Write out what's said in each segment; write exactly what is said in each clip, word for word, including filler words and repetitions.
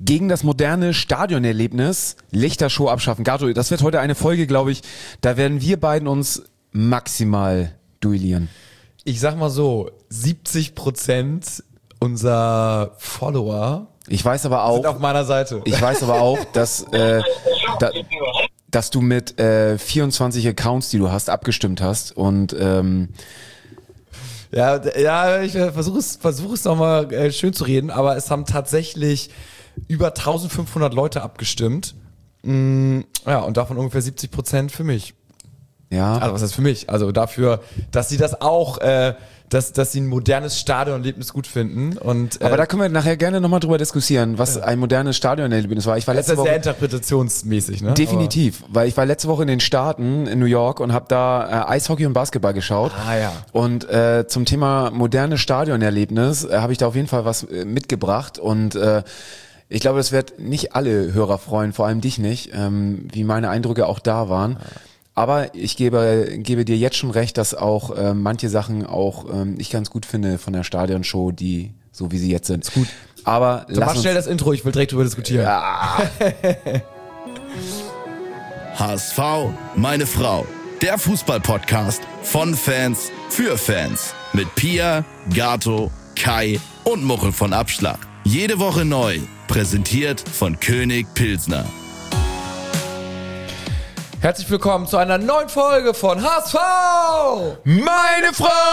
Gegen das moderne Stadionerlebnis Lichtershow abschaffen. Gato, das wird heute eine Folge, glaube ich, da werden wir beiden uns maximal duellieren. Ich sag mal so, siebzig Prozent unserer Follower ich weiß aber auch, sind auf meiner Seite. Ich weiß aber auch, dass, äh, da, dass du mit äh, vierundzwanzig Accounts, die du hast, abgestimmt hast und ähm, Ja, ja, ich versuche es, versuche es nochmal äh, schön zu reden, aber es haben tatsächlich über eintausendfünfhundert Leute abgestimmt. Mm, ja, und davon ungefähr siebzig Prozent für mich. ja. Also was heißt für mich? Also dafür, dass sie das auch, äh, dass, dass sie ein modernes Stadionerlebnis gut finden. Und, äh, Aber da können wir nachher gerne nochmal drüber diskutieren, was ja. ein modernes Stadionerlebnis war. Ich war das letzte ist Woche sehr interpretationsmäßig, ne? Definitiv, weil ich war letzte Woche in den Staaten in New York und habe da äh, Eishockey und Basketball geschaut. Ah ja. Und äh, zum Thema modernes Stadionerlebnis äh, habe ich da auf jeden Fall was äh, mitgebracht und äh, ich glaube, das wird nicht alle Hörer freuen, vor allem dich nicht, ähm, wie meine Eindrücke auch da waren. Aber ich gebe, gebe dir jetzt schon recht, dass auch äh, manche Sachen auch ähm, ich ganz gut finde von der Stadionshow, die so wie sie jetzt sind. Ist gut. Aber so, lass mach uns schnell das Intro, ich will direkt drüber diskutieren. Ja. H S V, meine Frau. Der Fußball-Podcast von Fans für Fans. Mit Pia, Gato, Kai und Muchel von Abschlag. Jede Woche neu. Präsentiert von König Pilsner. Herzlich willkommen zu einer neuen Folge von H S V! Meine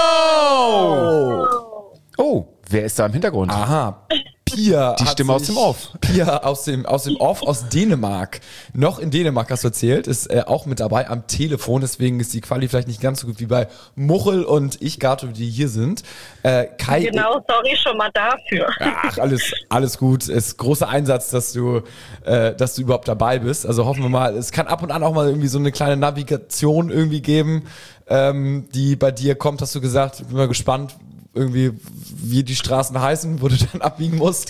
Frau! Oh, wer ist da im Hintergrund? Aha. Pia. Die Stimme aus dem Off. Pia aus dem, aus dem Off aus Dänemark. Noch in Dänemark, hast du erzählt, ist äh, auch mit dabei am Telefon. Deswegen ist die Quali vielleicht nicht ganz so gut wie bei Muchel und ich, Gato, die hier sind. Äh, Kai. Genau, sorry schon mal dafür. Ach, alles, alles gut. Es ist großer Einsatz, dass du, äh, dass du überhaupt dabei bist. Also hoffen wir mal, es kann ab und an auch mal irgendwie so eine kleine Navigation irgendwie geben, ähm, die bei dir kommt, hast du gesagt. Bin mal gespannt, irgendwie, wie die Straßen heißen, wo du dann abbiegen musst.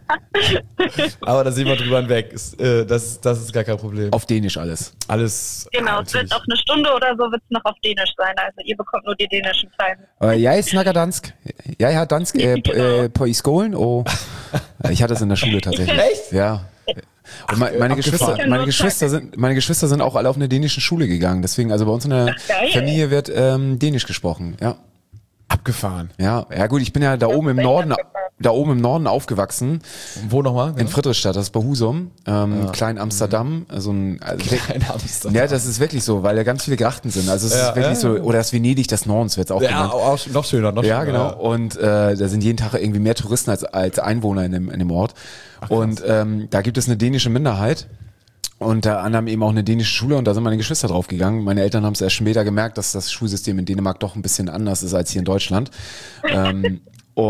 Aber da sehen wir drüber hinweg. Ist, äh, das, das ist gar kein Problem. Auf Dänisch alles. Alles. Genau, ah, es wird auch eine Stunde oder so wird es noch auf Dänisch sein. Also ihr bekommt nur die dänischen Zeilen. Äh, Jeg snakker dansk. Jeg har dansk äh, Genau. äh, på i skolen. Oh. Ich hatte es in der Schule tatsächlich. Echt? Ja. Und meine, meine, Geschwister, meine, Geschwister sind, meine Geschwister sind auch alle auf eine dänische Schule gegangen. Deswegen, also bei uns in der Ach, geil. Familie wird ähm, Dänisch gesprochen. Ja. Abgefahren. Ja, ja gut, ich bin ja da oben im ist Norden, echt abgefahren. da oben im Norden aufgewachsen, Wo nochmal? in Friedrichstadt, das ist bei Husum, ähm, Klein Amsterdam, so ein, also Klein Amsterdam. ja, das ist wirklich so, weil da ganz viele Grachten sind, also es Ja, ist wirklich ja. so, oder das Venedig des Nordens wird's auch Ja, genannt. auch, noch schöner, noch Ja, schöner. genau. Und äh, da sind jeden Tag irgendwie mehr Touristen als, als Einwohner in dem, in dem Ort. Und ähm, da gibt es eine dänische Minderheit. Unter anderem eben auch eine dänische Schule und da sind meine Geschwister drauf gegangen. Meine Eltern haben es erst später gemerkt, dass das Schulsystem in Dänemark doch ein bisschen anders ist als hier in Deutschland. ähm,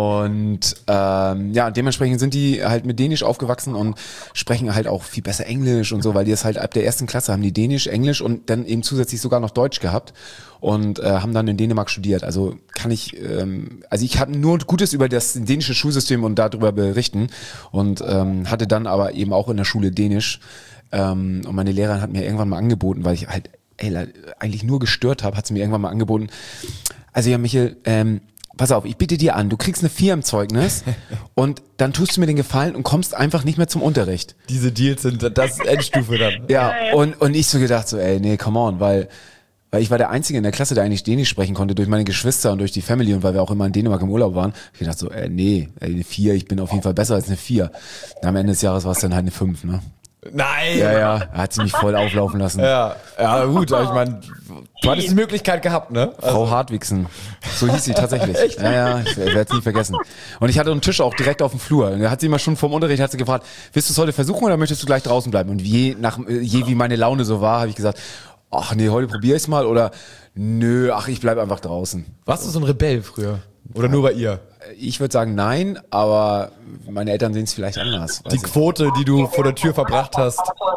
und ähm, ja, dementsprechend sind die halt mit Dänisch aufgewachsen und sprechen halt auch viel besser Englisch und so, weil die es halt ab der ersten Klasse haben die Dänisch, Englisch und dann eben zusätzlich sogar noch Deutsch gehabt und äh, haben dann in Dänemark studiert. Also kann ich, ähm, also ich habe nur Gutes über das dänische Schulsystem und darüber berichten und ähm, hatte dann aber eben auch in der Schule Dänisch. Ähm, und meine Lehrerin hat mir irgendwann mal angeboten, weil ich halt ey, eigentlich nur gestört habe, hat sie mir irgendwann mal angeboten. Also ja, Michael, ähm, pass auf, ich biete dir an, du kriegst eine vier im Zeugnis und dann tust du mir den Gefallen und kommst einfach nicht mehr zum Unterricht. Diese Deals sind, das ist Endstufe dann. Ja, Ja, ja. und und ich so gedacht so, ey, nee, come on, weil weil ich war der Einzige in der Klasse, der eigentlich Dänisch sprechen konnte, durch meine Geschwister und durch die Family und weil wir auch immer in Dänemark im Urlaub waren. Ich dachte so, ey, nee, ey, eine vier, ich bin auf jeden Fall besser als eine vier. Und am Ende des Jahres war es dann halt eine fünf, ne? Nein! Ja, ja, er hat sie mich voll auflaufen lassen. Ja, ja gut, aber ich meine, du hattest die Möglichkeit gehabt, ne? Frau Hartwigsen. So hieß sie tatsächlich. Echt? Ja, ja, ich werde es nie vergessen. Und ich hatte einen Tisch auch direkt auf dem Flur. Und da hat sie immer schon vom Unterricht hat sie gefragt, willst du es heute versuchen oder möchtest du gleich draußen bleiben? Und je, nach, je wie meine Laune so war, habe ich gesagt, ach nee, heute probiere ich es mal oder nö, ach, ich bleib einfach draußen. Warst du so ein Rebell früher? Oder nur bei ihr? Ich würde sagen nein, aber meine Eltern sehen es vielleicht anders. Die Quote, die du vor der Tür verbracht hast.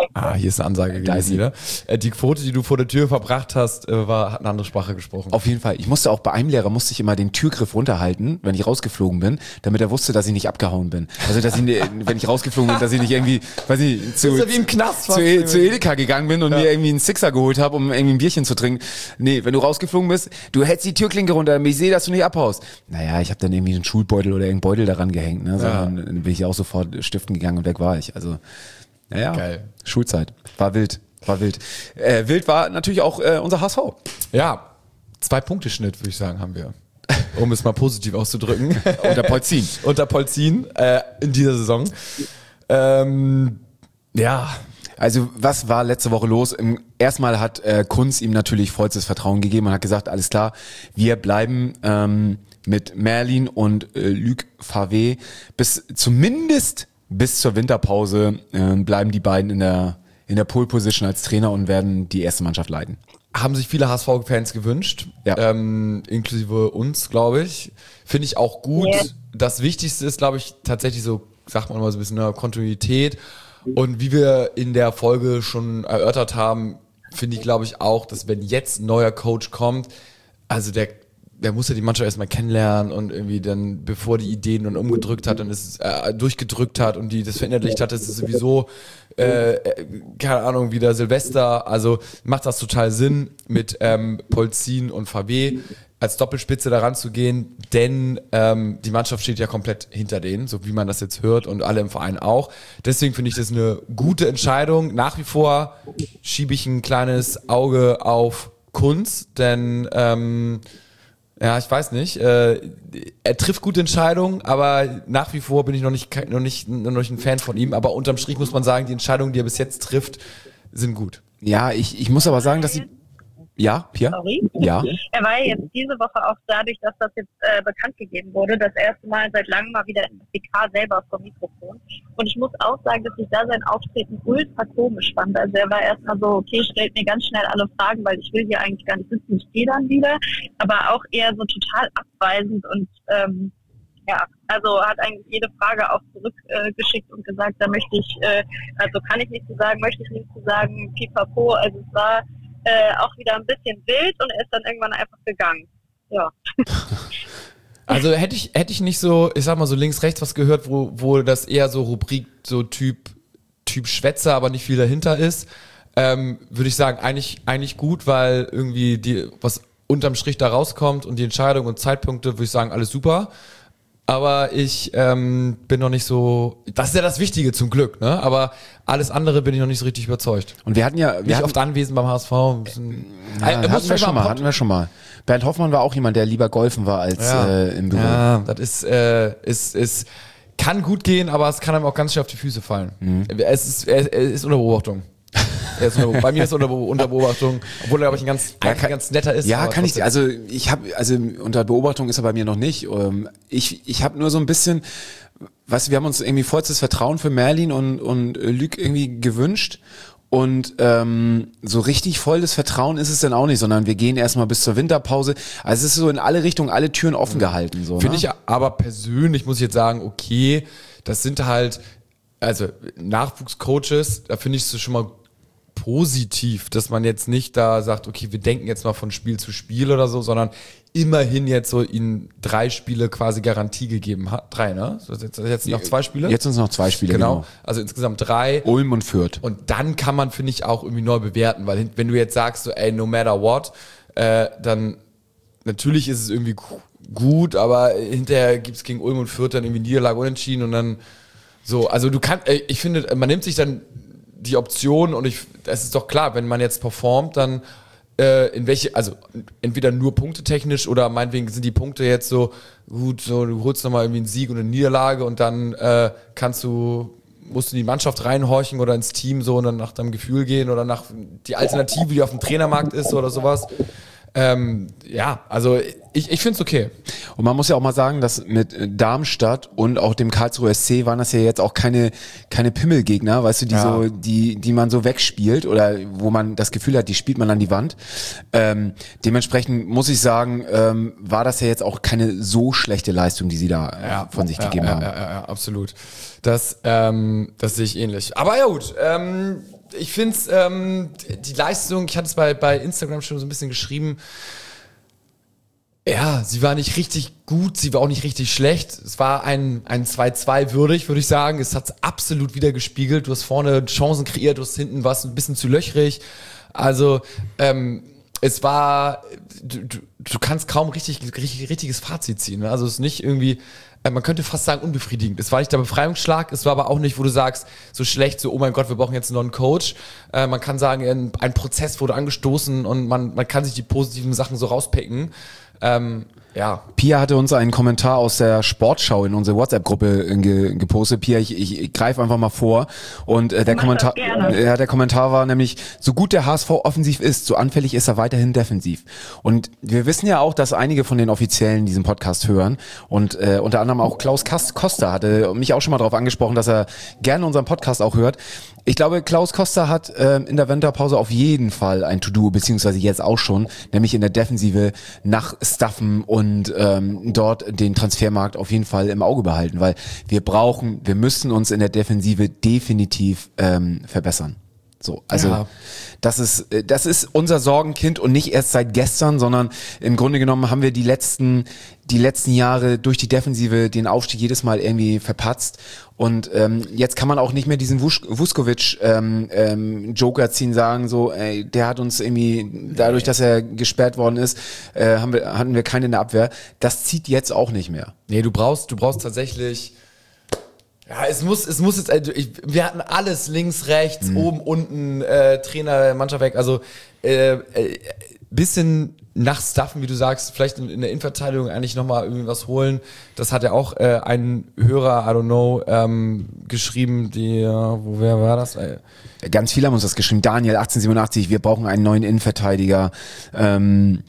Ah, hier ist eine Ansage Da ist gewesen wieder. Äh, Die Quote, die du vor der Tür verbracht hast, äh, war, hat eine andere Sprache gesprochen. Auf jeden Fall. Ich musste auch bei einem Lehrer musste ich immer den Türgriff runterhalten, wenn ich rausgeflogen bin, damit er wusste, dass ich nicht abgehauen bin. Also dass ich, wenn ich rausgeflogen bin, dass ich nicht irgendwie, weiß nicht, zu, ist ja wie im Knast zu, fast. zu, zu Edeka gegangen bin und mir irgendwie einen Sixer geholt habe, um irgendwie ein Bierchen zu trinken. Nee, wenn du rausgeflogen bist, du hältst die Türklinke runter, damit ich sehe, dass du nicht abhaust. Naja, ich habe dann irgendwie einen Schulbeutel oder irgendeinen Beutel daran gehängt, ne? Sondern Ja. dann bin ich auch sofort stiften gegangen und weg war ich. Also, naja, Geil. Schulzeit. War wild. War wild. Äh, wild war natürlich auch äh, unser H S V. Ja, zwei Punkte Schnitt, würde ich sagen, haben wir. Um es mal positiv auszudrücken. Unter Polzin. Unter Polzin äh, in dieser Saison. Ähm, ja, Also was war letzte Woche los? Im, erstmal hat äh, Kunz ihm natürlich vollstes Vertrauen gegeben und hat gesagt, alles klar, wir bleiben ähm, mit Merlin und äh, Luc Favre bis zumindest bis zur Winterpause äh, bleiben die beiden in der in der Pole Position als Trainer und werden die erste Mannschaft leiten. haben sich viele H S V-Fans gewünscht, Ja. ähm, inklusive uns, glaube ich. Finde ich auch gut. Ja. Das Wichtigste ist, glaube ich, tatsächlich so, sagt man mal so ein bisschen eine Kontinuität. Und wie wir in der Folge schon erörtert haben, finde ich, glaube ich, auch, dass wenn jetzt ein neuer Coach kommt, also der der muss ja die Mannschaft erstmal kennenlernen und irgendwie dann, bevor die Ideen dann umgedrückt hat und es äh, durchgedrückt hat und die das verinnerlicht hat, ist es sowieso, äh, keine Ahnung, wieder Silvester. Also macht das total Sinn, mit ähm, Polzin und Favre als Doppelspitze daran zu gehen, denn ähm, die Mannschaft steht ja komplett hinter denen, so wie man das jetzt hört und alle im Verein auch. Deswegen finde ich das eine gute Entscheidung. Nach wie vor schiebe ich ein kleines Auge auf Kunz, denn ähm, ja, ich weiß nicht. Äh, er trifft gute Entscheidungen, aber nach wie vor bin ich noch nicht, kein- noch nicht, noch nicht ein Fan von ihm. Aber unterm Strich muss man sagen, die Entscheidungen, die er bis jetzt trifft, sind gut. Ja, ich, ich muss aber sagen, dass sie... Ja, Pia? Sorry. Ja. Er war ja jetzt diese Woche auch dadurch, dass das jetzt äh, bekannt gegeben wurde, das erste Mal seit langem mal wieder im P K selber vom Mikrofon. Und ich muss auch sagen, dass ich da sein Auftreten ultra komisch fand. Also er war erstmal so, okay, stellt mir ganz schnell alle Fragen, weil ich will hier eigentlich gar nicht sitzen, ich gehe dann wieder. Aber auch eher so total abweisend und ähm, ja, also hat eigentlich jede Frage auch zurückgeschickt äh, geschickt und gesagt, da möchte ich, äh, also kann ich nichts zu sagen, möchte ich nichts zu sagen, pipapo. Also es war Äh, auch wieder ein bisschen wild und er ist dann irgendwann einfach gegangen. Ja. Also hätte ich, hätte ich nicht so, ich sag mal so links, rechts was gehört, wo, wo das eher so Rubrik, so Typ, Typ Schwätzer, aber nicht viel dahinter ist, ähm, würde ich sagen, eigentlich, eigentlich gut, weil irgendwie die, was unterm Strich da rauskommt und die Entscheidung und Zeitpunkte, würde ich sagen, alles super. Aber ich ähm, bin noch nicht so, das ist ja das Wichtige zum Glück, ne? Aber alles andere bin ich noch nicht so richtig überzeugt. Und wir hatten ja... Wir Nicht hatten, oft anwesend beim H S V. Ein bisschen, ja, Äh, muss hatten wir man schon mal mal, hatten wir schon mal. Bernd Hoffmann war auch jemand, der lieber golfen war als Ja. äh, im Büro. Ja, das ist, äh, ist, ist, kann gut gehen, aber es kann einem auch ganz schön auf die Füße fallen. Mhm. Es ist, er, er ist unter Beobachtung. Er ist unter, bei mir ist er unter, Be- unter Beobachtung, obwohl er, glaube ich, ein ganz, Ja, ein kann- ganz netter ist. Ja, aber kann ich. trotzdem. Also ich habe, also unter Beobachtung ist er bei mir noch nicht. Ähm, Ich, ich habe nur so ein bisschen, weißt du, wir haben uns irgendwie vollstes Vertrauen für Merlin und und äh, Luc irgendwie gewünscht. Und ähm, so richtig volles Vertrauen ist es dann auch nicht, sondern wir gehen erstmal bis zur Winterpause. Also es ist so in alle Richtungen, alle Türen offen gehalten. So, Finde ne? ich aber persönlich, muss ich jetzt sagen, okay, das sind halt, also Nachwuchscoaches, da finde ich es schon mal positiv, dass man jetzt nicht da sagt, okay, wir denken jetzt mal von Spiel zu Spiel oder so, sondern immerhin jetzt so ihnen drei Spiele quasi Garantie gegeben hat. Drei, ne? So, jetzt, jetzt noch zwei Spiele? Jetzt sind es noch zwei Spiele. genau. Genau. Also insgesamt drei. Ulm und Fürth. Und dann kann man, finde ich, auch irgendwie neu bewerten, weil hin- wenn du jetzt sagst, so, ey, no matter what, äh, dann natürlich ist es irgendwie gu- gut, aber hinterher gibt es gegen Ulm und Fürth dann irgendwie Niederlage unentschieden und dann so, also du kannst, äh, ich finde, man nimmt sich dann die Option und ich, es ist doch klar, wenn man jetzt performt, dann äh, in welche, also entweder nur punktetechnisch oder meinetwegen sind die Punkte jetzt so, gut, so du holst nochmal irgendwie einen Sieg und eine Niederlage und dann äh, kannst du, musst du in die Mannschaft reinhorchen oder ins Team so und dann nach deinem Gefühl gehen oder nach die Alternative, die auf dem Trainermarkt ist oder sowas. Ähm, ja, also ich, ich finde es okay. Und man muss ja auch mal sagen, dass mit Darmstadt und auch dem Karlsruher S C waren das ja jetzt auch keine keine Pimmelgegner, weißt du, die Ja. so die die man so wegspielt oder wo man das Gefühl hat, die spielt man an die Wand. Ähm, dementsprechend muss ich sagen, ähm, war das ja jetzt auch keine so schlechte Leistung, die sie da äh, von sich gegeben ja, haben. Ja, ja, ja, absolut. Das, ähm, das sehe ich ähnlich. Aber ja gut, ähm, ich finde es, ähm, die Leistung, ich hatte es bei, bei Instagram schon so ein bisschen geschrieben, ja, sie war nicht richtig gut, sie war auch nicht richtig schlecht. Es war ein, ein zwei zwei würdig, würde ich sagen. Es hat es absolut wieder gespiegelt. Du hast vorne Chancen kreiert, du hast hinten was ein bisschen zu löchrig. Also, ähm, es war, du, du, du kannst kaum richtig, richtig richtiges Fazit ziehen. Ne? Also es ist nicht irgendwie, äh, man könnte fast sagen unbefriedigend. Es war nicht der Befreiungsschlag, es war aber auch nicht, wo du sagst, so schlecht, so oh mein Gott, wir brauchen jetzt einen neuen Coach. Äh, man kann sagen, ein, ein Prozess wurde angestoßen und man, man kann sich die positiven Sachen so rauspicken. Ähm, ja. Pia hatte uns einen Kommentar aus der Sportschau in unsere WhatsApp-Gruppe ge- gepostet. Pia, ich, ich, ich greife einfach mal vor. Und äh, der Kommentar, ja, der Kommentar war nämlich: So gut der H S V offensiv ist, so anfällig ist er weiterhin defensiv. Und wir wissen ja auch, dass einige von den Offiziellen diesen Podcast hören. Und äh, unter anderem auch Klaus Costa hatte mich auch schon mal darauf angesprochen, dass er gerne unseren Podcast auch hört. Ich glaube, Klaus Costa hat äh, in der Winterpause auf jeden Fall ein To-Do, beziehungsweise jetzt auch schon, nämlich in der Defensive nachstaffen und ähm, dort den Transfermarkt auf jeden Fall im Auge behalten, weil wir brauchen, wir müssen uns in der Defensive definitiv ähm, verbessern. So, also Ja. das ist das ist unser Sorgenkind und nicht erst seit gestern, sondern im Grunde genommen haben wir die letzten die letzten Jahre durch die Defensive den Aufstieg jedes Mal irgendwie verpatzt und ähm, jetzt kann man auch nicht mehr diesen Vusk- Vuskovic ähm, ähm, Joker ziehen, sagen so, ey, der hat uns irgendwie dadurch, dass er gesperrt worden ist, äh, haben wir hatten wir keinen in der Abwehr. Das zieht jetzt auch nicht mehr. Nee, du brauchst, du brauchst tatsächlich. Ja, es muss, es muss jetzt, also ich, wir hatten alles links, rechts, mhm. oben, unten, äh, Trainer, Mannschaft weg, also äh, äh, bisschen nachstuffen, wie du sagst, vielleicht in, in der Innenverteidigung eigentlich nochmal irgendwie was holen. Das hat ja auch äh, ein Hörer, I don't know, ähm, geschrieben, die, äh, wo, wer war das? Äh, Ganz viele haben uns das geschrieben. Daniel achtzehnhundertsiebenundachtzig, wir brauchen einen neuen Innenverteidiger. Ähm,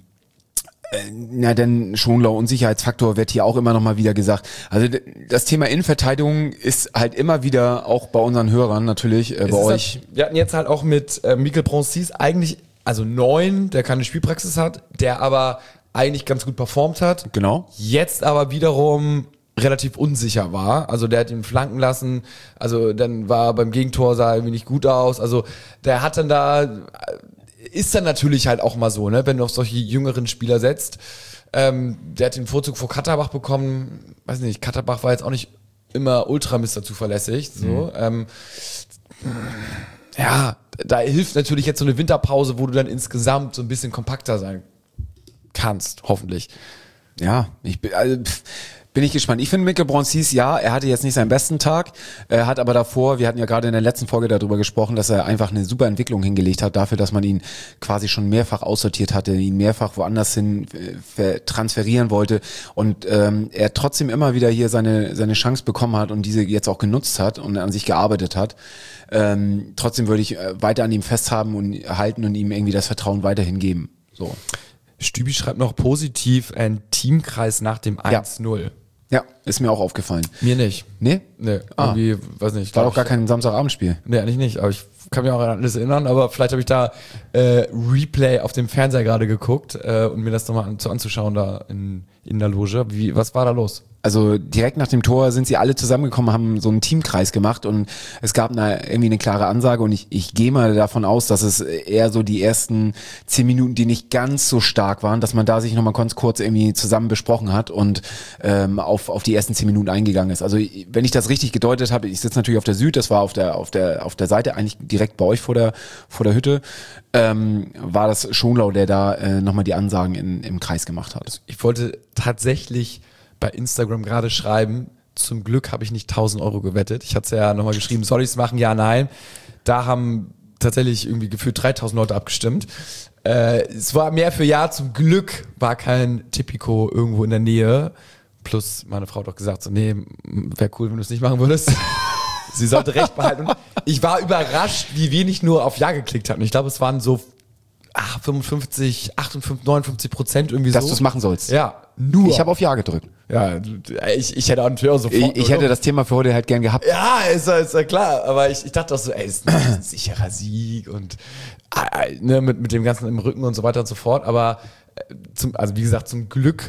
Na, denn Schonlau Unsicherheitsfaktor wird hier auch immer noch mal wieder gesagt. Also d- das Thema Innenverteidigung ist halt immer wieder auch bei unseren Hörern natürlich, äh, bei euch. Halt, wir hatten jetzt halt auch mit äh, Michael Bronsis eigentlich, also neun, der keine Spielpraxis hat, der aber eigentlich ganz gut performt hat. Genau. Jetzt aber wiederum relativ unsicher war. Also der hat ihn flanken lassen, also dann war beim Gegentor, sah irgendwie nicht gut aus. Also der hat dann da... Ist dann natürlich halt auch mal so, ne, wenn du auf solche jüngeren Spieler setzt. Ähm, der hat den Vorzug vor Katterbach bekommen. Weiß nicht, Katterbach war jetzt auch nicht immer Ultra-Mister zuverlässig. So. Mhm. Ähm, ja, da hilft natürlich jetzt so eine Winterpause, wo du dann insgesamt so ein bisschen kompakter sein kannst, hoffentlich. Ja, ich bin, also, pff, bin ich gespannt. Ich finde, Michael Bronsis, ja, er hatte jetzt nicht seinen besten Tag, er hat aber davor, wir hatten ja gerade in der letzten Folge darüber gesprochen, dass er einfach eine super Entwicklung hingelegt hat, dafür, dass man ihn quasi schon mehrfach aussortiert hatte, ihn mehrfach woanders hin äh, transferieren wollte und ähm, er trotzdem immer wieder hier seine seine Chance bekommen hat und diese jetzt auch genutzt hat und an sich gearbeitet hat. Ähm, trotzdem würde ich äh, weiter an ihm festhaben und halten und ihm irgendwie das Vertrauen weiterhin geben. So. Stübi schreibt noch positiv, ein Teamkreis nach dem eins null. Ja, ist mir auch aufgefallen. Mir nicht. Nee? Nee, Ah. irgendwie, weiß nicht. War doch gar kein Samstagabendspiel. Nee, eigentlich nicht, aber ich kann mich auch an alles erinnern, aber vielleicht habe ich da äh, Replay auf dem Fernseher gerade geguckt äh, und mir das nochmal an, zu anzuschauen da in, in der Loge. Wie, was war da los? Also direkt nach dem Tor sind sie alle zusammengekommen, haben so einen Teamkreis gemacht und es gab eine, irgendwie eine klare Ansage und ich, ich gehe mal davon aus, dass es eher so die ersten zehn Minuten, die nicht ganz so stark waren, dass man da sich nochmal ganz kurz irgendwie zusammen besprochen hat und ähm, auf, auf die ersten zehn Minuten eingegangen ist. Also wenn ich das richtig gedeutet habe, ich sitze natürlich auf der Süd, das war auf der auf der auf der Seite, eigentlich direkt bei euch vor der vor der Hütte, ähm, war das Schonlau, der da äh, nochmal die Ansagen in, im Kreis gemacht hat. Ich wollte tatsächlich bei Instagram gerade schreiben, zum Glück habe ich nicht tausend Euro gewettet. Ich hatte es ja nochmal geschrieben, soll ich es machen? Ja, nein. Da haben tatsächlich irgendwie gefühlt dreitausend Leute abgestimmt. Äh, es war mehr für ja, zum Glück war kein Tipico irgendwo in der Nähe. Plus meine Frau hat doch gesagt, so nee, wäre cool, wenn du es nicht machen würdest. Sie sollte recht behalten. Und ich war überrascht, wie wenig nur auf Ja geklickt hatten. Ich glaube, es waren so ach, fünfundfünfzig, achtundfünfzig, neunundfünfzig Prozent irgendwie Dass so. du es machen sollst. Ja, nur. Ich habe auf Ja gedrückt. Ja, ich, ich hätte auch natürlich auch sofort... Ich, ich hätte das Thema für heute halt gern gehabt. Ja, ist ja, ist ja klar, aber ich, ich dachte auch so, ey, ist ein sicherer Sieg und äh, ne, mit, mit dem Ganzen im Rücken und so weiter und so fort, aber äh, zum, also wie gesagt, zum Glück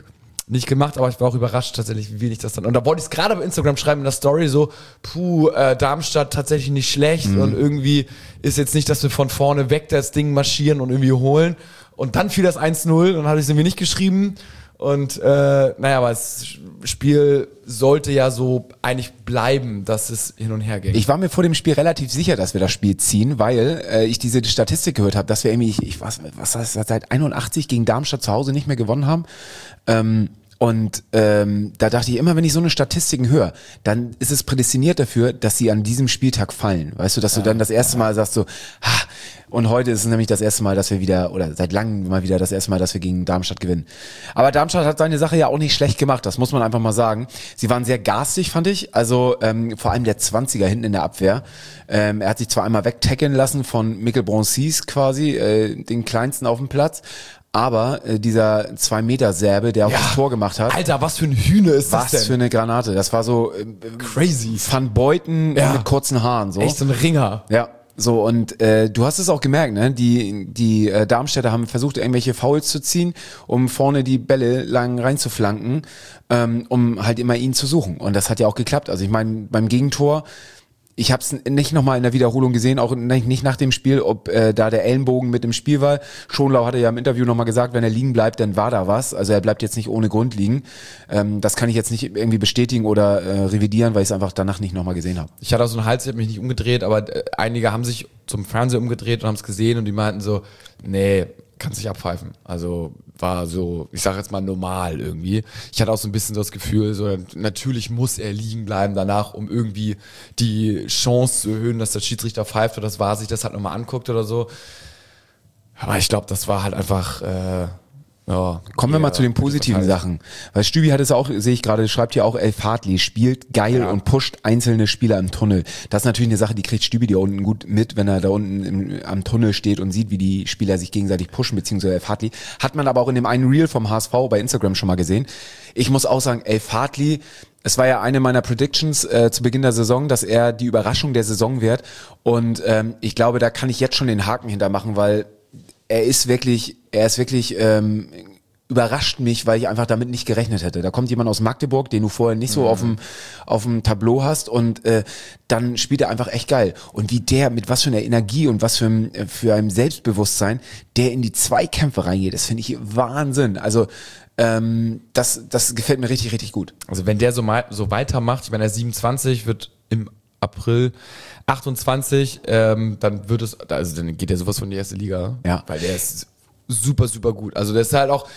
nicht gemacht, aber ich war auch überrascht tatsächlich, wie wenig das dann. Und da wollte ich es gerade bei Instagram schreiben in der Story so, puh, äh, Darmstadt tatsächlich nicht schlecht mhm. und irgendwie ist jetzt nicht, dass wir von vorne weg das Ding marschieren und irgendwie holen. Und dann fiel das eins null und dann hatte ich es irgendwie nicht geschrieben. Und äh, naja, aber das Spiel sollte ja so eigentlich bleiben, dass es hin und her ging. Ich war mir vor dem Spiel relativ sicher, dass wir das Spiel ziehen, weil äh, ich diese Statistik gehört habe, dass wir irgendwie, ich, ich was, was heißt das, seit einundachtzig gegen Darmstadt zu Hause nicht mehr gewonnen haben. Ähm, und ähm, da dachte ich immer, wenn ich so eine Statistiken höre, dann ist es prädestiniert dafür, dass sie an diesem Spieltag fallen. Weißt du, dass ja, du dann das erste Mal sagst so, ha, und heute ist es nämlich das erste Mal, dass wir wieder, oder seit langem mal wieder das erste Mal, dass wir gegen Darmstadt gewinnen. Aber Darmstadt hat seine Sache ja auch nicht schlecht gemacht, das muss man einfach mal sagen. Sie waren sehr garstig, fand ich, also ähm, vor allem der zwanziger hinten in der Abwehr. Ähm, er hat sich zwar einmal wegtackeln lassen von Mikkel Bronsis quasi, äh, den kleinsten auf dem Platz, aber äh, dieser zwei Meter Serbe, der auch ja, das Tor gemacht hat. Alter, was für ein Hühne ist was das denn? Was für eine Granate. Das war so äh, crazy. Van Beuten ja. mit kurzen Haaren. So. Echt so ein Ringer. Ja. So, und äh, du hast es auch gemerkt, ne? Die, die äh, Darmstädter haben versucht, irgendwelche Fouls zu ziehen, um vorne die Bälle lang reinzuflanken, ähm, um halt immer ihn zu suchen. Und das hat ja auch geklappt. Also ich meine, beim Gegentor, ich habe es nicht nochmal in der Wiederholung gesehen, auch nicht nach dem Spiel, ob äh, da der Ellenbogen mit im Spiel war. Schonlau hatte ja im Interview nochmal gesagt, wenn er liegen bleibt, dann war da was. Also er bleibt jetzt nicht ohne Grund liegen. Ähm, das kann ich jetzt nicht irgendwie bestätigen oder äh, revidieren, weil ich es einfach danach nicht nochmal gesehen habe. Ich hatte auch so einen Hals, ich habe mich nicht umgedreht, aber äh, einige haben sich zum Fernseher umgedreht und haben es gesehen und die meinten so, nee, kannst dich abpfeifen. Also war so, ich sage jetzt mal normal irgendwie. Ich hatte auch so ein bisschen so das Gefühl, so natürlich muss er liegen bleiben danach, um irgendwie die Chance zu erhöhen, dass der Schiedsrichter pfeift oder das war, sich das halt nochmal anguckt oder so. Aber ich glaube, das war halt einfach... Äh, Ja, kommen wir mal zu den positiven Sachen. Weil Stübi hat es auch, sehe ich gerade, schreibt hier auch, El Fadli spielt geil ja. und pusht einzelne Spieler im Tunnel. Das ist natürlich eine Sache, die kriegt Stübi da unten gut mit, wenn er da unten im, am Tunnel steht und sieht, wie die Spieler sich gegenseitig pushen, beziehungsweise El Fadli. Hat man aber auch in dem einen Reel vom H S V bei Instagram schon mal gesehen. Ich muss auch sagen, El Fadli, es war ja eine meiner Predictions äh, zu Beginn der Saison, dass er die Überraschung der Saison wird. Und ähm, ich glaube, da kann ich jetzt schon den Haken hintermachen, weil er ist wirklich, er ist wirklich, ähm, überrascht mich, weil ich einfach damit nicht gerechnet hätte. Da kommt jemand aus Magdeburg, den du vorher nicht so mhm. auf dem auf dem Tableau hast und äh, dann spielt er einfach echt geil. Und wie der, mit was für einer Energie und was für ein, für ein Selbstbewusstsein, der in die Zweikämpfe reingeht, das finde ich Wahnsinn. Also ähm, das das gefällt mir richtig, richtig gut. Also wenn der so, mal, so weitermacht, ich meine, er ist siebenundzwanzig, wird im April achtundzwanzig, ähm, dann wird es, also dann geht er sowas von die erste Liga, ja. weil der ist super, super gut. Also der ist halt auch,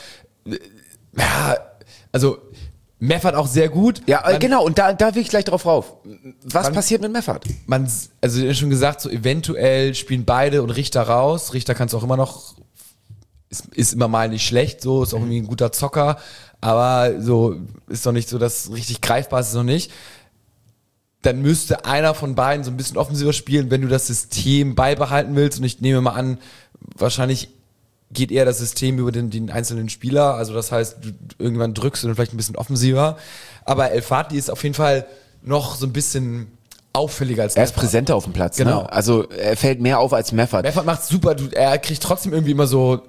ja, also Meffert auch sehr gut. Ja, man, genau, und da, da will ich gleich drauf rauf. Was man, passiert mit Meffert? Man, also du hast schon gesagt, so eventuell spielen beide und Richter raus. Richter kannst du auch immer noch, ist, ist immer mal nicht schlecht, so, ist auch irgendwie ein guter Zocker, aber so, ist doch nicht so, dass richtig greifbar ist, ist noch nicht. Dann müsste einer von beiden so ein bisschen offensiver spielen, wenn du das System beibehalten willst. Und ich nehme mal an, wahrscheinlich geht eher das System über den, den einzelnen Spieler. Also das heißt, du irgendwann drückst du dann vielleicht ein bisschen offensiver. Aber El Fadli ist auf jeden Fall noch so ein bisschen auffälliger als Er ist präsenter auf dem Platz. Genau. Ne? Also er fällt mehr auf als Meffert. Meffert macht's super. Du, er kriegt trotzdem irgendwie immer so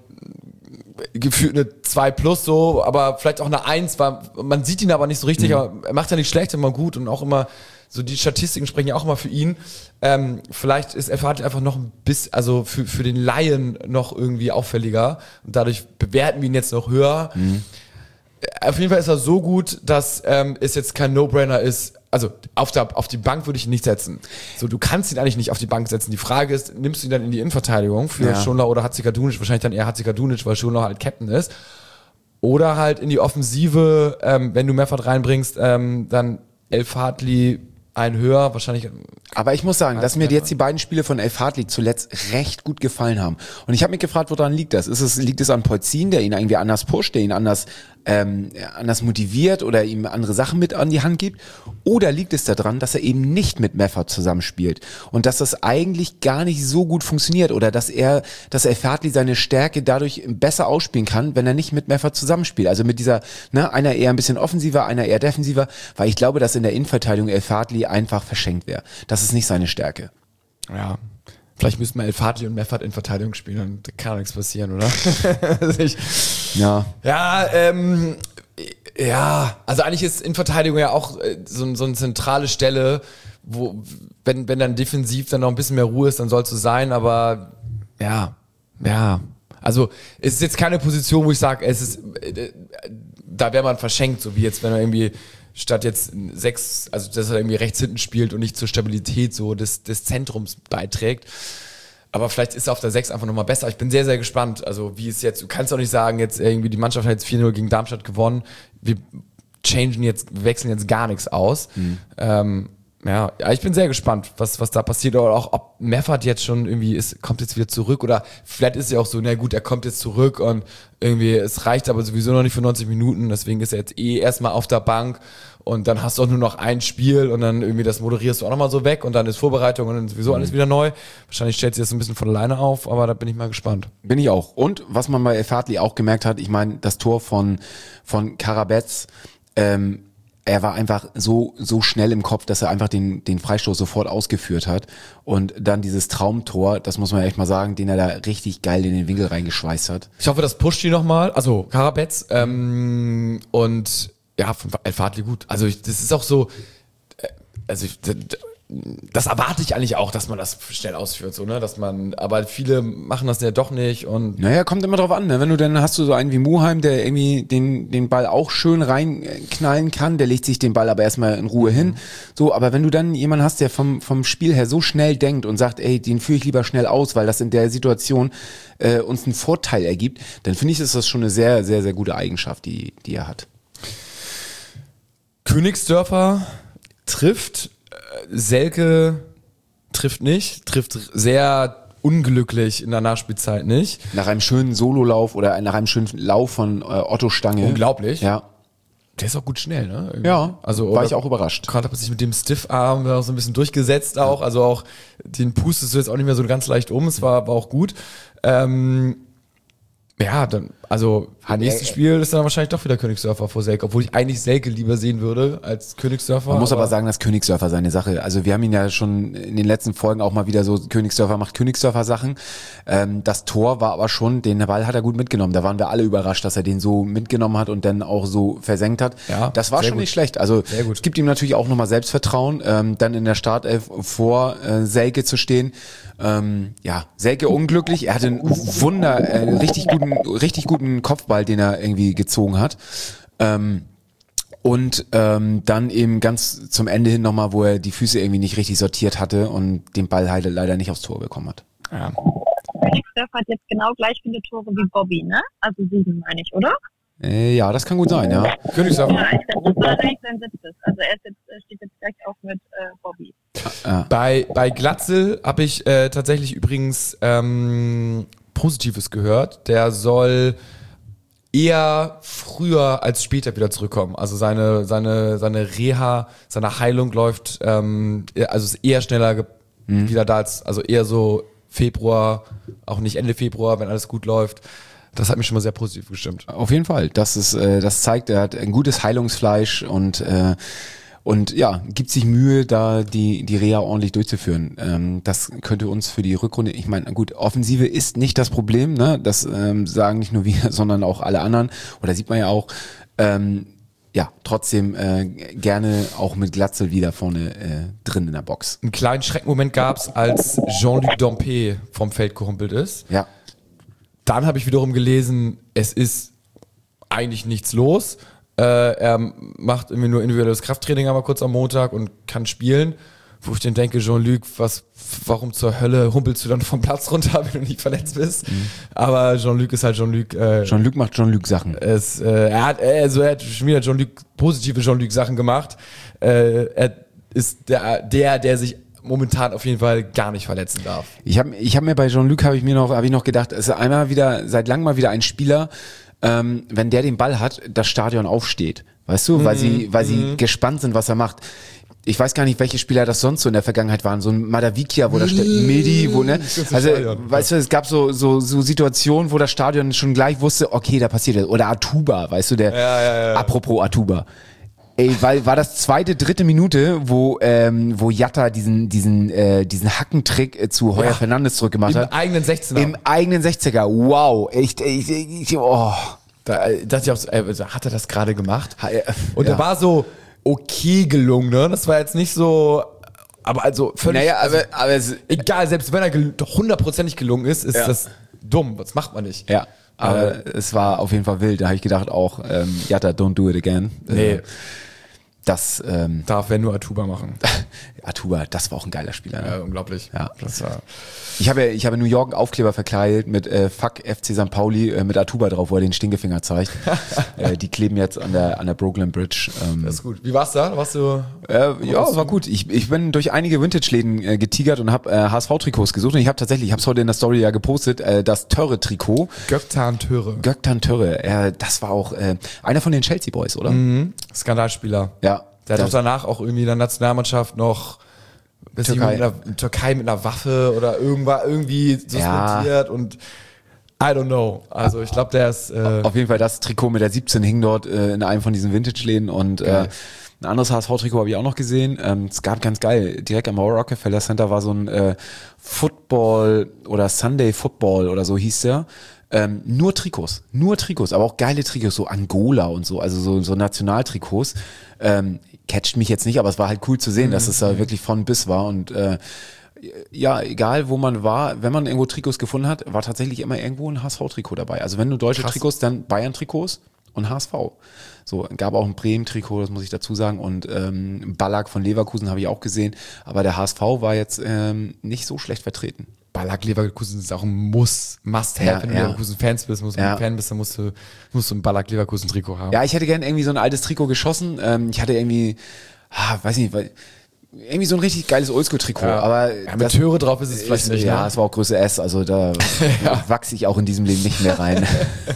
gefühlt eine zwei plus so, aber vielleicht auch eine eins, weil man sieht ihn aber nicht so richtig. Mhm. Aber er macht ja nicht schlecht, immer gut und auch immer so, die Statistiken sprechen ja auch immer für ihn. Ähm, vielleicht ist El Fadli einfach noch ein bisschen, also für, für den Laien noch irgendwie auffälliger. Und dadurch bewerten wir ihn jetzt noch höher. Mhm. Auf jeden Fall ist er so gut, dass ähm, es jetzt kein No-Brainer ist. Also auf, der, auf die Bank würde ich ihn nicht setzen. So, du kannst ihn eigentlich nicht auf die Bank setzen. Die Frage ist, nimmst du ihn dann in die Innenverteidigung für ja. Schonlau oder Hatzikadunic? Wahrscheinlich dann eher Hatzikadunic, weil Schonlau halt Captain ist. Oder halt in die Offensive, ähm, wenn du Meffert reinbringst, ähm, dann El Fadli ein höher, wahrscheinlich. Aber ich muss sagen, dass mir jetzt die beiden Spiele von El Fadli zuletzt recht gut gefallen haben. Und ich habe mich gefragt, woran liegt das? Ist es, liegt es an Polzin, der ihn irgendwie anders pusht, der ihn anders, ähm, anders motiviert oder ihm andere Sachen mit an die Hand gibt? Oder liegt es daran, dass er eben nicht mit Meffert zusammenspielt und dass das eigentlich gar nicht so gut funktioniert oder dass er, dass El Fadli seine Stärke dadurch besser ausspielen kann, wenn er nicht mit Meffert zusammenspielt? Also mit dieser, ne, einer eher ein bisschen offensiver, einer eher defensiver, weil ich glaube, dass in der Innenverteidigung El Fadli einfach verschenkt wäre. Das ist nicht seine Stärke. Ja. Vielleicht müssten wir El Fadli und Meffert in Verteidigung spielen, dann kann nichts passieren, oder? also ich, ja. Ja, ähm, Ja, also eigentlich ist Innenverteidigung ja auch äh, so, so eine zentrale Stelle, wo, wenn, wenn dann defensiv dann noch ein bisschen mehr Ruhe ist, dann soll es so sein, aber ja, ja. Also es ist jetzt keine Position, wo ich sage, es ist, äh, da wäre man verschenkt, so wie jetzt, wenn er irgendwie statt jetzt sechs, also dass er irgendwie rechts hinten spielt und nicht zur Stabilität so des, des Zentrums beiträgt. Aber vielleicht ist er auf der sechs einfach nochmal besser. Ich bin sehr, sehr gespannt. Also wie es jetzt, du kannst auch nicht sagen, jetzt irgendwie die Mannschaft hat jetzt vier null gegen Darmstadt gewonnen. Wir changen jetzt, wechseln jetzt gar nichts aus. Mhm. Ähm, ja, ja, ich bin sehr gespannt, was, was da passiert. Oder auch, ob Meffert jetzt schon irgendwie ist, kommt jetzt wieder zurück. Oder vielleicht ist es ja auch so, na gut, er kommt jetzt zurück und irgendwie, es reicht aber sowieso noch nicht für neunzig Minuten. Deswegen ist er jetzt eh erstmal auf der Bank. Und dann hast du auch nur noch ein Spiel und dann irgendwie das moderierst du auch nochmal so weg und dann ist Vorbereitung und dann ist sowieso alles wieder neu. Wahrscheinlich stellt sich das ein bisschen von alleine auf, aber da bin ich mal gespannt. Bin ich auch. Und was man bei El Fadli auch gemerkt hat, ich meine, das Tor von, von Karabetz, ähm, er war einfach so, so schnell im Kopf, dass er einfach den, den Freistoß sofort ausgeführt hat. Und dann dieses Traumtor, das muss man echt mal sagen, den er da richtig geil in den Winkel reingeschweißt hat. Ich hoffe, das pusht ihn nochmal, also Karabetz, ähm, und ja, von El Fadli gut. Also ich, das ist auch so, also ich, das erwarte ich eigentlich auch, dass man das schnell ausführt, so, ne, dass man, aber viele machen das ja doch nicht und. Naja, kommt immer drauf an, ne, wenn du dann hast du so einen wie Muheim, der irgendwie den, den Ball auch schön reinknallen kann, der legt sich den Ball aber erstmal in Ruhe mhm. hin, so, aber wenn du dann jemanden hast, der vom, vom Spiel her so schnell denkt und sagt, ey, den führe ich lieber schnell aus, weil das in der Situation äh, uns einen Vorteil ergibt, dann finde ich, ist das schon eine sehr, sehr, sehr gute Eigenschaft, die, die er hat. Königsdörfer trifft, Selke trifft nicht, trifft sehr unglücklich in der Nachspielzeit nicht. Nach einem schönen Sololauf oder nach einem schönen Lauf von äh, Otto Stange. Unglaublich. Ja. Der ist auch gut schnell, ne? Irgendwie. Ja, also war ich auch überrascht. Gerade hat er sich mit dem Stiffarm da so ein bisschen durchgesetzt auch, also auch den pustest du jetzt auch nicht mehr so ganz leicht um, es war, war auch gut. Ähm, Ja, dann, also nächstes Spiel ist dann wahrscheinlich doch wieder Königsdörfer vor Selke, obwohl ich eigentlich Selke lieber sehen würde als Königsdörfer. Man muss aber, aber sagen, dass Königsdörfer seine Sache, also wir haben ihn ja schon in den letzten Folgen auch mal wieder so, Königsdörfer macht Königsdörfer Sachen. Ähm, das Tor war aber schon, den Ball hat er gut mitgenommen, da waren wir alle überrascht, dass er den so mitgenommen hat und dann auch so versenkt hat. Ja, das war schon gut. Nicht schlecht, also es gibt ihm natürlich auch nochmal Selbstvertrauen, ähm, dann in der Startelf vor äh, Selke zu stehen. Ähm, ja, Selke unglücklich, er hatte einen Wunder, äh, richtig guten, richtig guten Kopfball, den er irgendwie gezogen hat. Ähm, und ähm, dann eben ganz zum Ende hin nochmal, wo er die Füße irgendwie nicht richtig sortiert hatte und den Ball halt leider nicht aufs Tor bekommen hat. Ja. Königsdörfer hat jetzt genau gleich viele Tore wie Bobby, ne? Also sieben, meine ich, oder? Äh, ja, das kann gut sein, ja. Königsdörfer. Ja, ich glaube, das war eigentlich sein siebtes. Also er ist jetzt, steht jetzt gleich auf mit äh, Bobby. Ja. Bei, bei Glatzel habe ich äh, tatsächlich übrigens ähm, Positives gehört. Der soll eher früher als später wieder zurückkommen. Also seine seine seine Reha, seine Heilung läuft, ähm, also ist eher schneller ge- mhm. wieder da als, also eher so Februar, auch nicht Ende Februar, wenn alles gut läuft. Das hat mich schon mal sehr positiv gestimmt. Auf jeden Fall. Das ist, äh, das zeigt, er hat ein gutes Heilungsfleisch und äh, und ja, gibt sich Mühe, da die die Reha ordentlich durchzuführen. Ähm, das könnte uns für die Rückrunde, ich meine, gut, Offensive ist nicht das Problem, ne? Das ähm, sagen nicht nur wir, sondern auch alle anderen. Oder sieht man ja auch. Ähm, ja, trotzdem äh, gerne auch mit Glatzel wieder vorne äh, drin in der Box. Einen kleinen Schreckmoment gab's, als Jean-Luc Dompe vom Feld gehumpelt ist. Ja. Dann habe ich wiederum gelesen, es ist eigentlich nichts los. Äh, er macht irgendwie nur individuelles Krafttraining aber kurz am Montag und kann spielen. Wo ich dann denke, Jean-Luc, was, warum zur Hölle humpelst du dann vom Platz runter, wenn du nicht verletzt bist? Mhm. Aber Jean-Luc ist halt Jean-Luc. Äh, Jean-Luc macht Jean-Luc Sachen. Es, äh, er hat, also er hat schon wieder Jean-Luc, positive Jean-Luc Sachen gemacht. Äh, er ist der, der, der sich momentan auf jeden Fall gar nicht verletzen darf. Ich habe ich hab mir bei Jean-Luc habe ich mir noch habe ich noch gedacht, es ist einmal wieder seit langem mal wieder ein Spieler, ähm, wenn der den Ball hat, das Stadion aufsteht, weißt du, weil mhm. sie weil sie mhm. gespannt sind, was er macht. Ich weiß gar nicht, welche Spieler das sonst so in der Vergangenheit waren, so ein Madavikia, wo da steht Medi, wo ne, also weißt du, es gab so so so Situationen, wo das Stadion schon gleich wusste, okay, da passiert das, oder Atuba, weißt du, der ja, ja, ja. Apropos Atuba. Ey, weil war das zweite, dritte Minute, wo ähm, wo Jatta diesen diesen äh, diesen Hackentrick äh, zu Heuer ja. Fernandes zurückgemacht Im hat. eigenen sechzehner. Im eigenen sechziger. Wow, echt, echt, echt oh. Da äh, dachte ich auch so, ey, hat er das gerade gemacht? Ha, äh, Und ja. er war so okay gelungen, ne? Das war jetzt nicht so, aber also völlig, Naja, aber, also, aber es, egal, selbst wenn er gel- hundertprozentig gelungen ist, ist Ja. das dumm. Das macht man nicht. ja, aber Äh, es war auf jeden Fall wild. Da habe ich gedacht auch, ähm, Jatta, don't do it again. Nee. Äh, das, ähm, Darf wenn nur Atuba machen. Atuba, das war auch ein geiler Spieler. Ne? Ja, unglaublich. Ja. Das war, Ich habe, ich habe New York einen Aufkleber verkleidet mit äh, Fuck F C Sankt Pauli äh, mit Atuba drauf, wo er den Stinkefinger zeigt. äh, die kleben jetzt an der an der Brooklyn Bridge. Ähm, das ist gut. Wie war's da? Warst du? äh, ja, war gut. Ich, ich bin durch einige Vintage-Läden äh, getigert und habe äh, H S V-Trikots gesucht. Und ich habe tatsächlich, ich habe es heute in der Story ja gepostet, äh, das Törre-Trikot. Göktan Töre. Göktan Törre. Äh, das war auch äh, einer von den Chelsea Boys, oder? Mhm. Skandalspieler. Ja. Der hat das- doch danach auch irgendwie in der Nationalmannschaft noch Türkei mit, einer, Türkei mit einer Waffe oder irgendwas irgendwie suspendiert und I don't know. Also ich glaube, der ist äh, Auf jeden Fall das Trikot mit der siebzehn hing dort äh, in einem von diesen Vintage-Läden und äh, ein anderes H S V-Trikot habe ich auch noch gesehen. Ähm, es gab ganz geil, direkt am Rockefeller Center war so ein äh, Football oder Sunday Football oder so hieß der. Ähm, nur Trikots, nur Trikots, aber auch geile Trikots, so Angola und so, also so, so Nationaltrikots. Ähm, catcht mich jetzt nicht, aber es war halt cool zu sehen, dass es da wirklich von bis war und äh, ja, egal wo man war, wenn man irgendwo Trikots gefunden hat, war tatsächlich immer irgendwo ein H S V-Trikot dabei. Also wenn du deutsche Krass. Trikots, dann Bayern-Trikots und H S V. So, gab auch ein Bremen-Trikot, das muss ich dazu sagen, und ähm, Ballack von Leverkusen habe ich auch gesehen, aber der H S V war jetzt ähm, nicht so schlecht vertreten. Ballack Leverkusen ist auch ein Muss, Must-Have, Ja, wenn du ja. Leverkusen-Fans bist, musst du Ja. ein Fan bist, dann musst du, musst du ein Ballack Leverkusen-Trikot haben. Ja, ich hätte gern irgendwie so ein altes Trikot geschossen. Ähm, ich hatte irgendwie, ah, weiß nicht, weil, irgendwie so ein richtig geiles Oldschool-Trikot. Ja. Aber Ja, mit Töre drauf ist es vielleicht nicht, Ja, ne? es war auch Größe S, also da wachse ich auch in diesem Leben nicht mehr rein.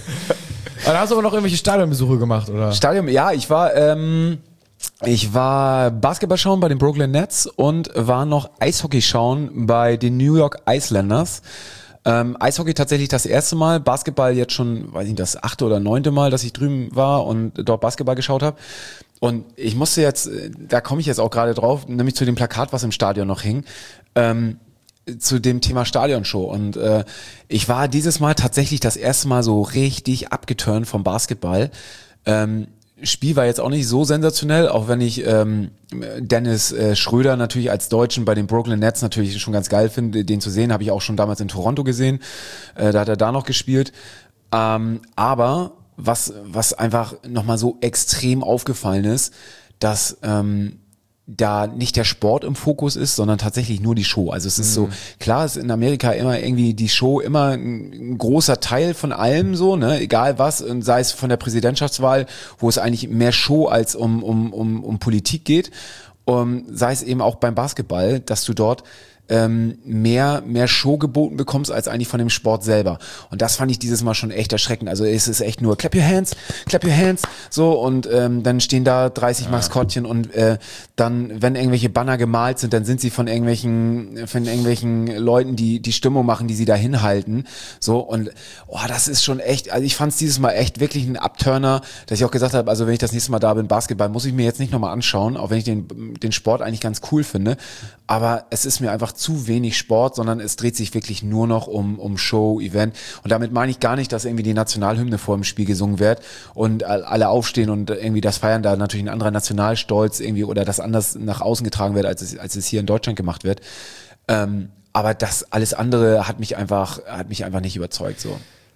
Dann hast du aber noch irgendwelche Stadionbesuche gemacht, oder? Stadion, ja, ich war, ähm, ich war Basketball schauen bei den Brooklyn Nets und war noch Eishockey schauen bei den New York Islanders. Ähm, Eishockey tatsächlich das erste Mal, Basketball jetzt schon, weiß nicht, das achte oder neunte Mal, dass ich drüben war und dort Basketball geschaut habe. Und ich musste jetzt, da komme ich jetzt auch gerade drauf, nämlich zu dem Plakat, was im Stadion noch hing, ähm, zu dem Thema Stadionshow. Und äh, ich war dieses Mal tatsächlich das erste Mal so richtig abgeturnt vom Basketball. Ähm, Spiel war jetzt auch nicht so sensationell, auch wenn ich ähm, Dennis äh, Schröder natürlich als Deutschen bei den Brooklyn Nets natürlich schon ganz geil finde, den zu sehen, habe ich auch schon damals in Toronto gesehen, äh, da hat er da noch gespielt, ähm, aber was was einfach nochmal so extrem aufgefallen ist, dass ähm, da nicht der Sport im Fokus ist, sondern tatsächlich nur die Show. Also es ist so, klar ist in Amerika immer irgendwie die Show immer ein, ein großer Teil von allem so, ne, egal was, und sei es von der Präsidentschaftswahl, wo es eigentlich mehr Show als um, um, um, um Politik geht, um, sei es eben auch beim Basketball, dass du dort ähm, mehr mehr Show geboten bekommst als eigentlich von dem Sport selber. Und das fand ich dieses Mal schon echt erschreckend. Also es ist echt nur clap your hands, clap your hands, so, und ähm, dann stehen da dreißig Maskottchen und äh, dann, wenn irgendwelche Banner gemalt sind, dann sind sie von irgendwelchen von irgendwelchen Leuten, die die Stimmung machen, die sie da hinhalten. So, und oh, das ist schon echt, also ich fand es dieses Mal echt wirklich ein Upturner, dass ich auch gesagt habe, also wenn ich das nächste Mal da bin, Basketball, muss ich mir jetzt nicht nochmal anschauen, auch wenn ich den den Sport eigentlich ganz cool finde. Aber es ist mir einfach zu wenig Sport, sondern es dreht sich wirklich nur noch um um Show, Event. Und damit meine ich gar nicht, dass irgendwie die Nationalhymne vor dem Spiel gesungen wird und alle aufstehen und irgendwie das feiern, da natürlich ein anderer Nationalstolz irgendwie oder das anders nach außen getragen wird, als es, als es hier in Deutschland gemacht wird. Ähm, aber das alles andere hat mich einfach, hat mich einfach nicht überzeugt, so.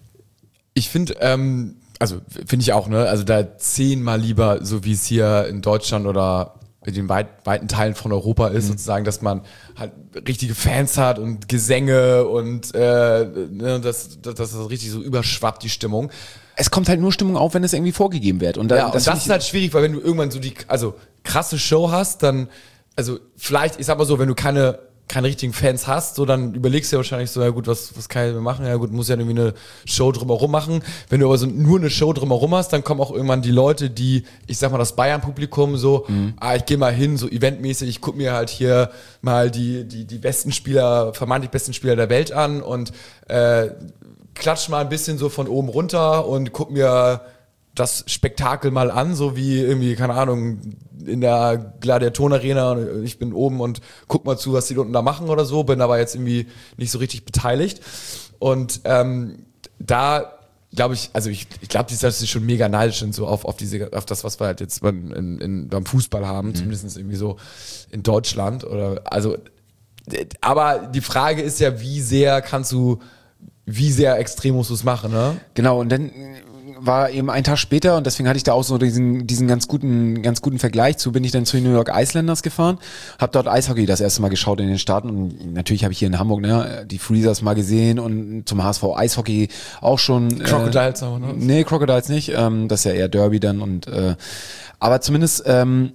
Ich finde, ähm, also finde ich auch, ne, also da zehnmal lieber, so wie es hier in Deutschland oder in den weit, weiten Teilen von Europa ist, mhm. sozusagen, dass man halt richtige Fans hat und Gesänge und äh, ne, dass, dass das richtig so überschwappt, die Stimmung. Es kommt halt nur Stimmung auf, wenn es irgendwie vorgegeben wird. Und, da, Ja, und das, find ist ich- halt schwierig, weil wenn du irgendwann so die, also krasse Show hast, dann, also vielleicht, ich sag mal so, wenn du keine keine richtigen Fans hast, so dann überlegst du ja wahrscheinlich so, ja gut, was was kann ich machen? Ja gut, muss ja irgendwie eine Show drumherum machen. Wenn du aber so nur eine Show drumherum hast, dann kommen auch irgendwann die Leute, die, ich sag mal, das Bayern-Publikum so, mhm. ah, ich gehe mal hin, so eventmäßig, ich guck mir halt hier mal die die die besten Spieler, vermeintlich besten Spieler der Welt an und äh, klatsch mal ein bisschen so von oben runter und guck mir das Spektakel mal an, so wie irgendwie, keine Ahnung, in der Gladiatorenarena und ich bin oben und guck mal zu, was die unten da machen oder so, bin aber jetzt irgendwie nicht so richtig beteiligt. Und ähm, da glaube ich, also ich, ich glaube, die sind schon mega neidisch sind so auf, auf diese, auf das, was wir halt jetzt beim, in, in, beim Fußball haben, mhm. zumindest irgendwie so in Deutschland oder, also, aber die Frage ist ja, wie sehr kannst du, wie sehr extrem musst du es machen, ne? Genau, und dann war eben ein Tag später und deswegen hatte ich da auch so diesen diesen ganz guten ganz guten Vergleich zu, bin ich dann zu den New York Islanders gefahren, habe dort Eishockey das erste Mal geschaut in den Staaten und natürlich habe ich hier in Hamburg ne die Freezers mal gesehen und zum H S V Eishockey auch schon. Crocodiles äh, auch, ne? Nee, Crocodiles nicht, ähm, das ist ja eher Derby dann und äh, aber zumindest ähm,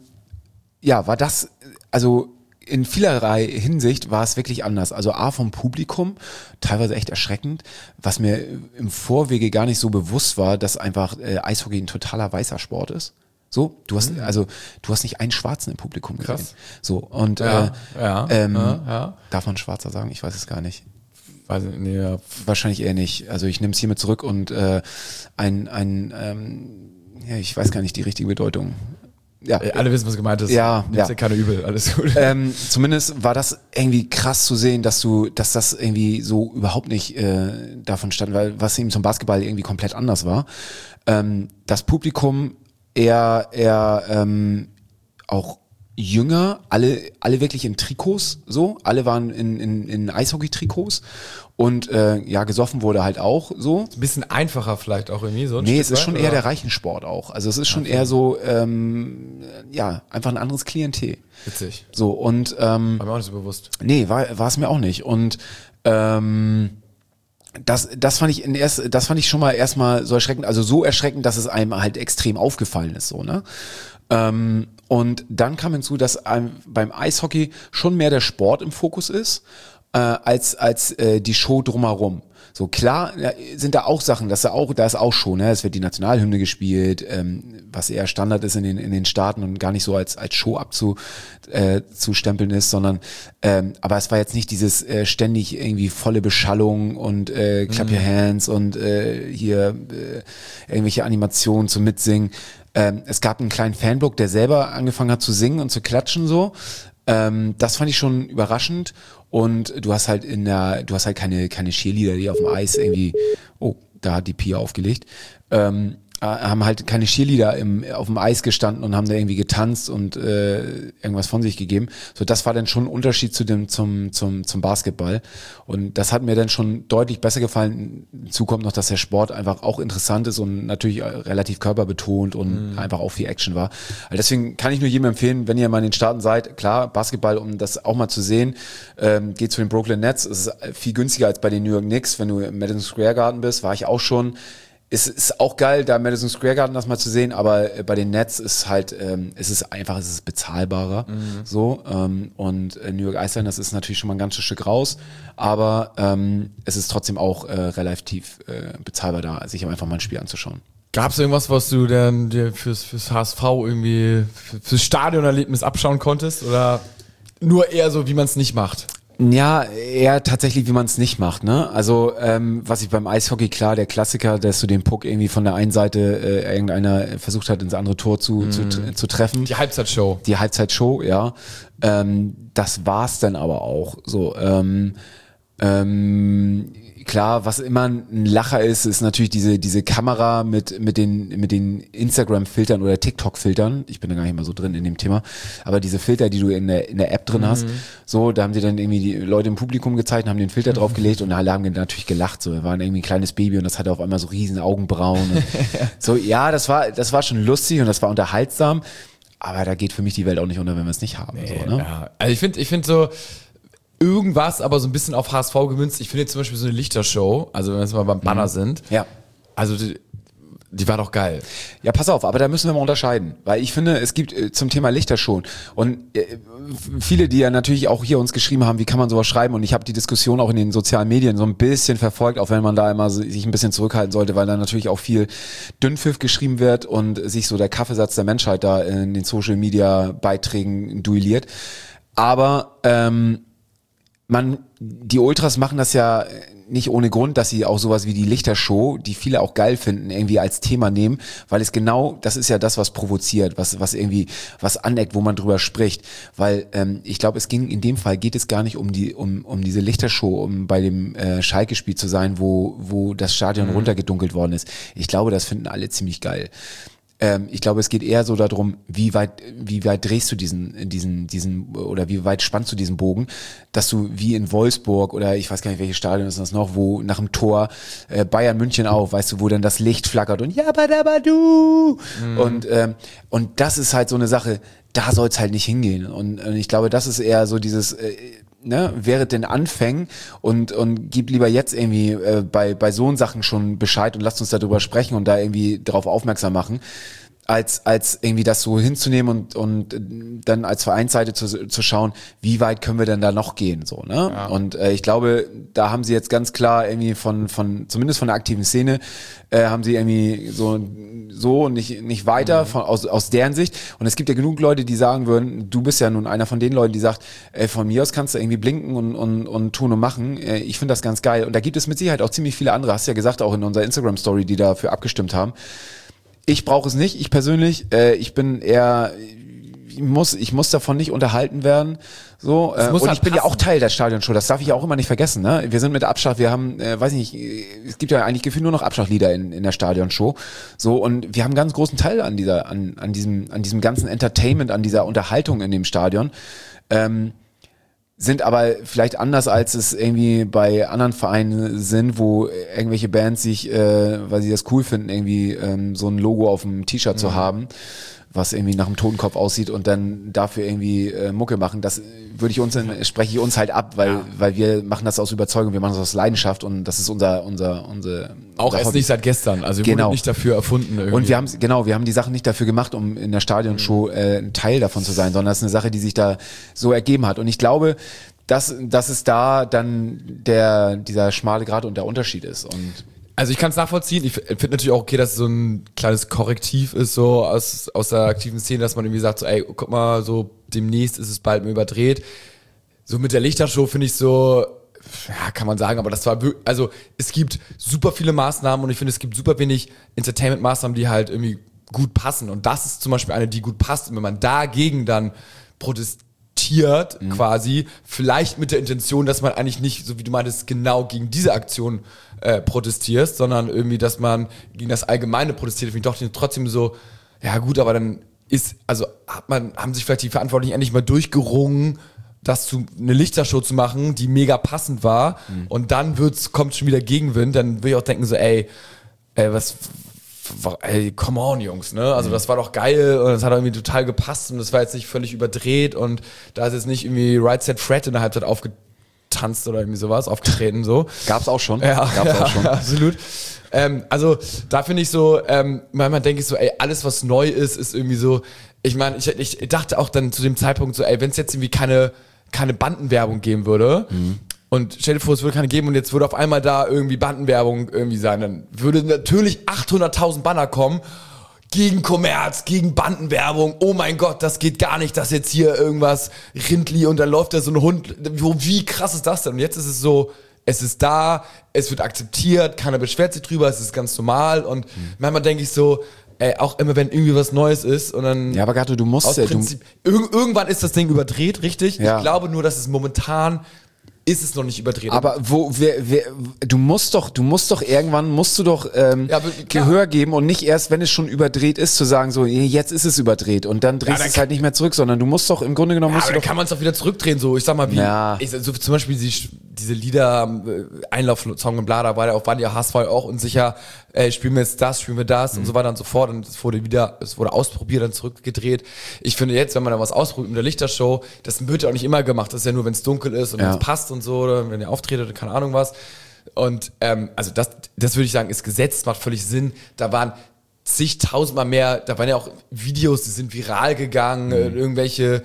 ja, war das, also in vielerlei Hinsicht war es wirklich anders. Also A vom Publikum, teilweise echt erschreckend, was mir im Vorwege gar nicht so bewusst war, dass einfach äh, Eishockey ein totaler weißer Sport ist. So, du hast, mhm. also du hast nicht einen Schwarzen im Publikum gesehen. Krass. So, und ja, äh, ja, ähm, ja, ja. Darf man Schwarzer sagen? Ich weiß es gar nicht. Weiß ich, nee, ja. Wahrscheinlich eher nicht. Also ich nehme es hiermit zurück und äh, ein, ein ähm, ja, ich weiß gar nicht die richtige Bedeutung. Ja, alle wissen, was gemeint ist. Ja, Nimm's ja. dir keine übel, alles gut. Ähm, zumindest war das irgendwie krass zu sehen, dass du, dass das irgendwie so überhaupt nicht äh, davon stand, weil was eben zum Basketball irgendwie komplett anders war. Ähm, das Publikum eher, eher ähm, auch jünger, alle, alle wirklich in Trikots, so, alle waren in, in, in Eishockey-Trikots und äh, ja, gesoffen wurde halt auch so. Ein bisschen einfacher vielleicht auch irgendwie so. Ein Nee, Stück es ist weit, schon oder? eher der Reichensport auch. Also es ist schon Okay. eher so, ähm, ja, einfach ein anderes Klientel. Witzig. So und ähm, War mir auch nicht so bewusst. nee, war war es mir auch nicht. Und ähm, das das fand ich in erst das fand ich schon mal erstmal so erschreckend, also so erschreckend, dass es einem halt extrem aufgefallen ist, so, ne? Ähm, und dann kam hinzu, dass einem beim Eishockey schon mehr der Sport im Fokus ist, äh, als als äh, die Show drumherum. So klar ja, sind da auch Sachen, das ist auch, da ist auch schon, ne? Es wird die Nationalhymne gespielt, ähm, was eher Standard ist in den in den Staaten und gar nicht so als als Show abzu äh, zu stempeln ist, sondern ähm, aber es war jetzt nicht dieses äh, ständig irgendwie volle Beschallung und äh, Clap Your Hands und äh, hier äh, irgendwelche Animationen zum Mitsingen. Ähm, es gab einen kleinen Fanblock, der selber angefangen hat zu singen und zu klatschen so. Ähm, das fand ich schon überraschend. Und du hast halt in der, du hast halt keine, keine Cheerleader, die auf dem Eis irgendwie, oh, da hat die Pia aufgelegt, ähm, äh, haben halt keine Cheerleader im, auf dem Eis gestanden und haben da irgendwie getanzt und äh, irgendwas von sich gegeben. So, das war dann schon ein Unterschied zu dem, zum, zum, zum Basketball. Und das hat mir dann schon deutlich besser gefallen. Hinzu kommt noch, dass der Sport einfach auch interessant ist und natürlich relativ körperbetont und mhm. einfach auch viel Action war. Also deswegen kann ich nur jedem empfehlen, wenn ihr mal in den Staaten seid, klar, Basketball, um das auch mal zu sehen, ähm, geht zu den Brooklyn Nets. Es ist viel günstiger als bei den New York Knicks. Wenn du im Madison Square Garden bist, war ich auch schon. Es ist auch geil, da im Madison Square Garden das mal zu sehen, aber bei den Nets ist halt, ähm, es ist einfach, es ist bezahlbarer, mhm. so, ähm, und äh, New York Islanders ist natürlich schon mal ein ganzes Stück raus, aber ähm, es ist trotzdem auch äh, relativ äh, bezahlbar da, sich einfach mal ein Spiel anzuschauen. Gab es irgendwas, was du denn dir fürs, fürs H S V irgendwie, fürs Stadionerlebnis abschauen konntest oder nur eher so, wie man es nicht macht? Ja, eher tatsächlich, wie man es nicht macht, ne? Also, ähm, was ich beim Eishockey, klar, der Klassiker, dass du den Puck irgendwie von der einen Seite äh, irgendeiner versucht hat, ins andere Tor zu, mm. zu, zu treffen. Die Halbzeitshow. Die Halbzeitshow, ja. Ähm, das war's dann aber auch. So, ähm, ähm, klar, was immer ein Lacher ist, ist natürlich diese diese Kamera mit mit den mit den Instagram-Filtern oder TikTok-Filtern. Ich bin da gar nicht mal so drin in dem Thema, aber diese Filter, die du in der in der App drin mhm. hast, so, da haben sie dann irgendwie die Leute im Publikum gezeigt, haben den Filter mhm. draufgelegt und alle haben natürlich gelacht. So, wir waren irgendwie ein kleines Baby und das hatte auf einmal so riesen Augenbrauen. Und so, ja, das war das war schon lustig und das war unterhaltsam, aber da geht für mich die Welt auch nicht unter, wenn wir es nicht haben. Nee, so, ne? Ja. Also ich finde ich finde so irgendwas, aber so ein bisschen auf H S V gemünzt. Ich finde jetzt zum Beispiel so eine Lichtershow, also wenn wir jetzt mal beim Banner mhm. sind. Ja. Also die, die war doch geil. Ja, pass auf, aber da müssen wir mal unterscheiden, weil ich finde, es gibt äh, zum Thema Lichtershow und äh, viele, die ja natürlich auch hier uns geschrieben haben, wie kann man sowas schreiben, und ich habe die Diskussion auch in den sozialen Medien so ein bisschen verfolgt, auch wenn man da immer sich ein bisschen zurückhalten sollte, weil da natürlich auch viel Dünnpfiff geschrieben wird und sich so der Kaffeesatz der Menschheit da in den Social Media Beiträgen duelliert. Aber ähm, man, die Ultras machen das ja nicht ohne Grund, dass sie auch sowas wie die Lichtershow, die viele auch geil finden, irgendwie als Thema nehmen, weil es genau, das ist ja das, was provoziert, was was irgendwie, was aneckt, wo man drüber spricht, weil ähm, ich glaube, es ging, in dem Fall geht es gar nicht um die, um um diese Lichtershow, um bei dem äh, Schalke-Spiel zu sein, wo wo das Stadion mhm. runtergedunkelt worden ist. Ich glaube, das finden alle ziemlich geil. Ich glaube, es geht eher so darum, wie weit, wie weit drehst du diesen, diesen, diesen, oder wie weit spannst du diesen Bogen, dass du wie in Wolfsburg oder ich weiß gar nicht, welches Stadion ist das noch, wo nach dem Tor äh, Bayern München auch, weißt du, wo dann das Licht flackert und Jabadabadu mhm. und ähm, und das ist halt so eine Sache, da soll's halt nicht hingehen und, und ich glaube, das ist eher so dieses äh, ne, während den Anfängen und und gib lieber jetzt irgendwie äh, bei bei so Sachen schon Bescheid und lasst uns darüber sprechen und da irgendwie darauf aufmerksam machen, als als irgendwie das so hinzunehmen und und dann als Vereinsseite zu zu schauen, wie weit können wir denn da noch gehen, so, ne? Ja. Und äh, ich glaube, da haben sie jetzt ganz klar irgendwie von von zumindest von der aktiven Szene äh, haben sie irgendwie so so und nicht nicht weiter mhm. von aus aus deren Sicht. Und es gibt ja genug Leute, die sagen würden, du bist ja nun einer von den Leuten, die sagt, ey, von mir aus kannst du irgendwie blinken und und und tun und machen. Äh, ich finde das ganz geil. Und da gibt es mit Sicherheit auch ziemlich viele andere. Hast du ja gesagt, auch in unserer Instagram Story, die dafür abgestimmt haben. Ich brauche es nicht, ich persönlich. Äh, ich bin eher, ich muss, ich muss davon nicht unterhalten werden. So, äh, und halt ich bin passen. Ja auch Teil der Stadionshow. Das darf ich ja auch immer nicht vergessen. Ne? Wir sind mit Abschlag, wir haben, äh, weiß ich nicht, es gibt ja eigentlich gefühlt nur noch Abschlaglieder in, in der Stadionshow. So, und wir haben einen ganz großen Teil an dieser, an, an diesem, an diesem ganzen Entertainment, an dieser Unterhaltung in dem Stadion. Ähm, sind aber vielleicht anders, als es irgendwie bei anderen Vereinen sind, wo irgendwelche Bands sich, äh, weil sie das cool finden, irgendwie ähm, so ein Logo auf dem T-Shirt mhm. zu haben, was irgendwie nach einem Totenkopf aussieht und dann dafür irgendwie äh, Mucke machen. Das würde ich uns, spreche ich uns halt ab, weil ja. weil wir machen das aus Überzeugung, wir machen das aus Leidenschaft und das ist unser unser unser auch erst nicht seit gestern, also wir genau. wurden nicht dafür erfunden irgendwie. Und wir haben genau, wir haben die Sachen nicht dafür gemacht, um in der Stadionshow äh, ein Teil davon zu sein, sondern es ist eine Sache, die sich da so ergeben hat. Und ich glaube, dass dass es da dann der dieser schmale Grat und der Unterschied ist. Und also ich kann es nachvollziehen. Ich finde natürlich auch okay, dass es so ein kleines Korrektiv ist, so aus, aus der aktiven Szene, dass man irgendwie sagt, so, ey, guck mal, so demnächst ist es bald mal überdreht. So mit der Lichtershow finde ich so, ja, kann man sagen, aber das war wirklich, also es gibt super viele Maßnahmen und ich finde, es gibt super wenig Entertainment-Maßnahmen, die halt irgendwie gut passen. Und das ist zum Beispiel eine, die gut passt. Und wenn man dagegen dann protestiert, Mhm. quasi, vielleicht mit der Intention, dass man eigentlich nicht, so wie du meintest, genau gegen diese Aktion äh, protestierst, sondern irgendwie, dass man gegen das Allgemeine protestiert. Ich doch trotzdem so, ja gut, aber dann ist, also hat man, haben sich vielleicht die Verantwortlichen endlich mal durchgerungen, das zu, eine Lichtershow zu machen, die mega passend war mhm. und dann wird's, kommt schon wieder Gegenwind, dann würde ich auch denken so, ey, ey, was, ey, come on, Jungs, ne? Also das war doch geil und das hat irgendwie total gepasst und das war jetzt nicht völlig überdreht und da ist jetzt nicht irgendwie Right Set Fred in der Halbzeit aufgetanzt oder irgendwie sowas, aufgetreten so. Gab's auch schon. Ja, Gab's ja, auch schon. Absolut. Ähm, also da finde ich so, ähm, manchmal denke ich so, ey, alles was neu ist, ist irgendwie so, ich meine, ich, ich dachte auch dann zu dem Zeitpunkt so, ey, wenn es jetzt irgendwie keine, keine Bandenwerbung geben würde, mhm. und stell dir vor, es würde keine geben und jetzt würde auf einmal da irgendwie Bandenwerbung irgendwie sein, dann würde natürlich achthunderttausend Banner kommen gegen Kommerz, gegen Bandenwerbung. Oh mein Gott, das geht gar nicht, dass jetzt hier irgendwas Rindli und dann läuft da so ein Hund. Wie krass ist das denn? Und jetzt ist es so, es ist da, es wird akzeptiert, keiner beschwert sich drüber, es ist ganz normal und mhm. manchmal denke ich so, ey, auch immer wenn irgendwie was Neues ist und dann... Ja, aber Gato, du musst... Ja, Prinzip, du, irg- irgendwann ist das Ding überdreht, richtig? Ja. Ich glaube nur, dass es momentan... ist es noch nicht überdreht. Aber wo, wer, wer, du musst doch, du musst doch irgendwann, musst du doch ähm, ja, Gehör geben und nicht erst, wenn es schon überdreht ist, zu sagen so, jetzt ist es überdreht und dann drehst du ja, es halt nicht mehr zurück, sondern du musst doch, im Grunde genommen ja, musst aber du dann doch... kann man es doch wieder zurückdrehen, so, ich sag mal, wie, ja. ich, so, zum Beispiel die, diese Lieder, Einlaufsong und bla, da war ja auch, waren ja H S V auch unsicher, ey, spielen wir jetzt das, spielen wir das mhm. und so weiter und so fort und es wurde wieder, es wurde ausprobiert, dann zurückgedreht. Ich finde jetzt, wenn man da was ausprobiert mit der Lichtershow, das wird ja auch nicht immer gemacht, das ist ja nur, wenn es dunkel ist und ja. wenn es passt und so, oder wenn ihr auftretet oder keine Ahnung was. Und ähm, also das, das würde ich sagen, ist gesetzt, macht völlig Sinn. Da waren zigtausendmal mehr, da waren ja auch Videos, die sind viral gegangen, mhm. irgendwelche,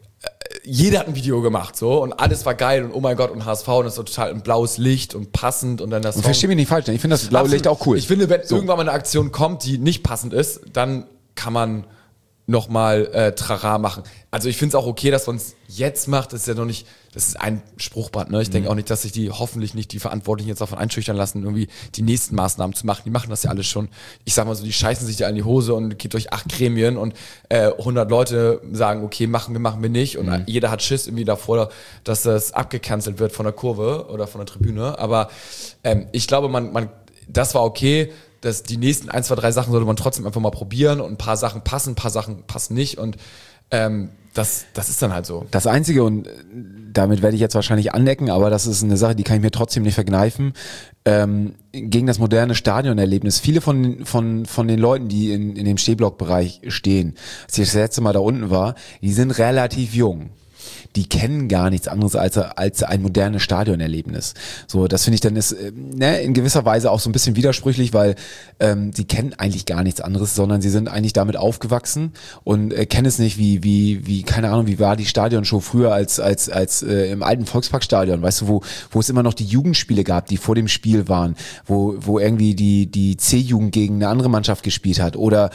jeder hat ein Video gemacht so und alles war geil und oh mein Gott und H S V und das war total ein blaues Licht und passend und dann das Song. Versteh mich nicht falsch, ich finde das blaue Licht auch cool. Ich finde, wenn so. irgendwann mal eine Aktion kommt, die nicht passend ist, dann kann man nochmal äh, Trara machen. Also ich finde es auch okay, dass man es jetzt macht. Das ist ja noch nicht, das ist ein Spruchband. Ne? Ich mhm. denke auch nicht, dass sich die hoffentlich nicht die Verantwortlichen jetzt davon einschüchtern lassen, irgendwie die nächsten Maßnahmen zu machen. Die machen das ja alles schon. Ich sag mal so, die scheißen sich da in die Hose und geht durch acht Gremien und äh, hundert Leute sagen, okay, machen wir, machen wir nicht. Und mhm. jeder hat Schiss irgendwie davor, dass das abgecancelt wird von der Kurve oder von der Tribüne. Aber ähm, ich glaube, man, man, das war okay. Dass die nächsten ein, zwei, drei Sachen sollte man trotzdem einfach mal probieren und ein paar Sachen passen, ein paar Sachen passen nicht und ähm, das, das ist dann halt so. Das Einzige, und damit werde ich jetzt wahrscheinlich anecken, aber das ist eine Sache, die kann ich mir trotzdem nicht verkneifen, ähm, gegen das moderne Stadionerlebnis. Viele von, von, von den Leuten, die in, in dem Stehblockbereich stehen, als ich das letzte Mal da unten war, die sind relativ jung. Die kennen gar nichts anderes als, als ein modernes Stadionerlebnis. So, das finde ich dann ist ne, in gewisser Weise auch so ein bisschen widersprüchlich, weil ähm, sie kennen eigentlich gar nichts anderes, sondern sie sind eigentlich damit aufgewachsen und äh, kennen es nicht, wie wie wie keine Ahnung, wie war die Stadionshow früher als als als äh, im alten Volksparkstadion, weißt du, wo wo es immer noch die Jugendspiele gab, die vor dem Spiel waren, wo wo irgendwie die die C-Jugend gegen eine andere Mannschaft gespielt hat oder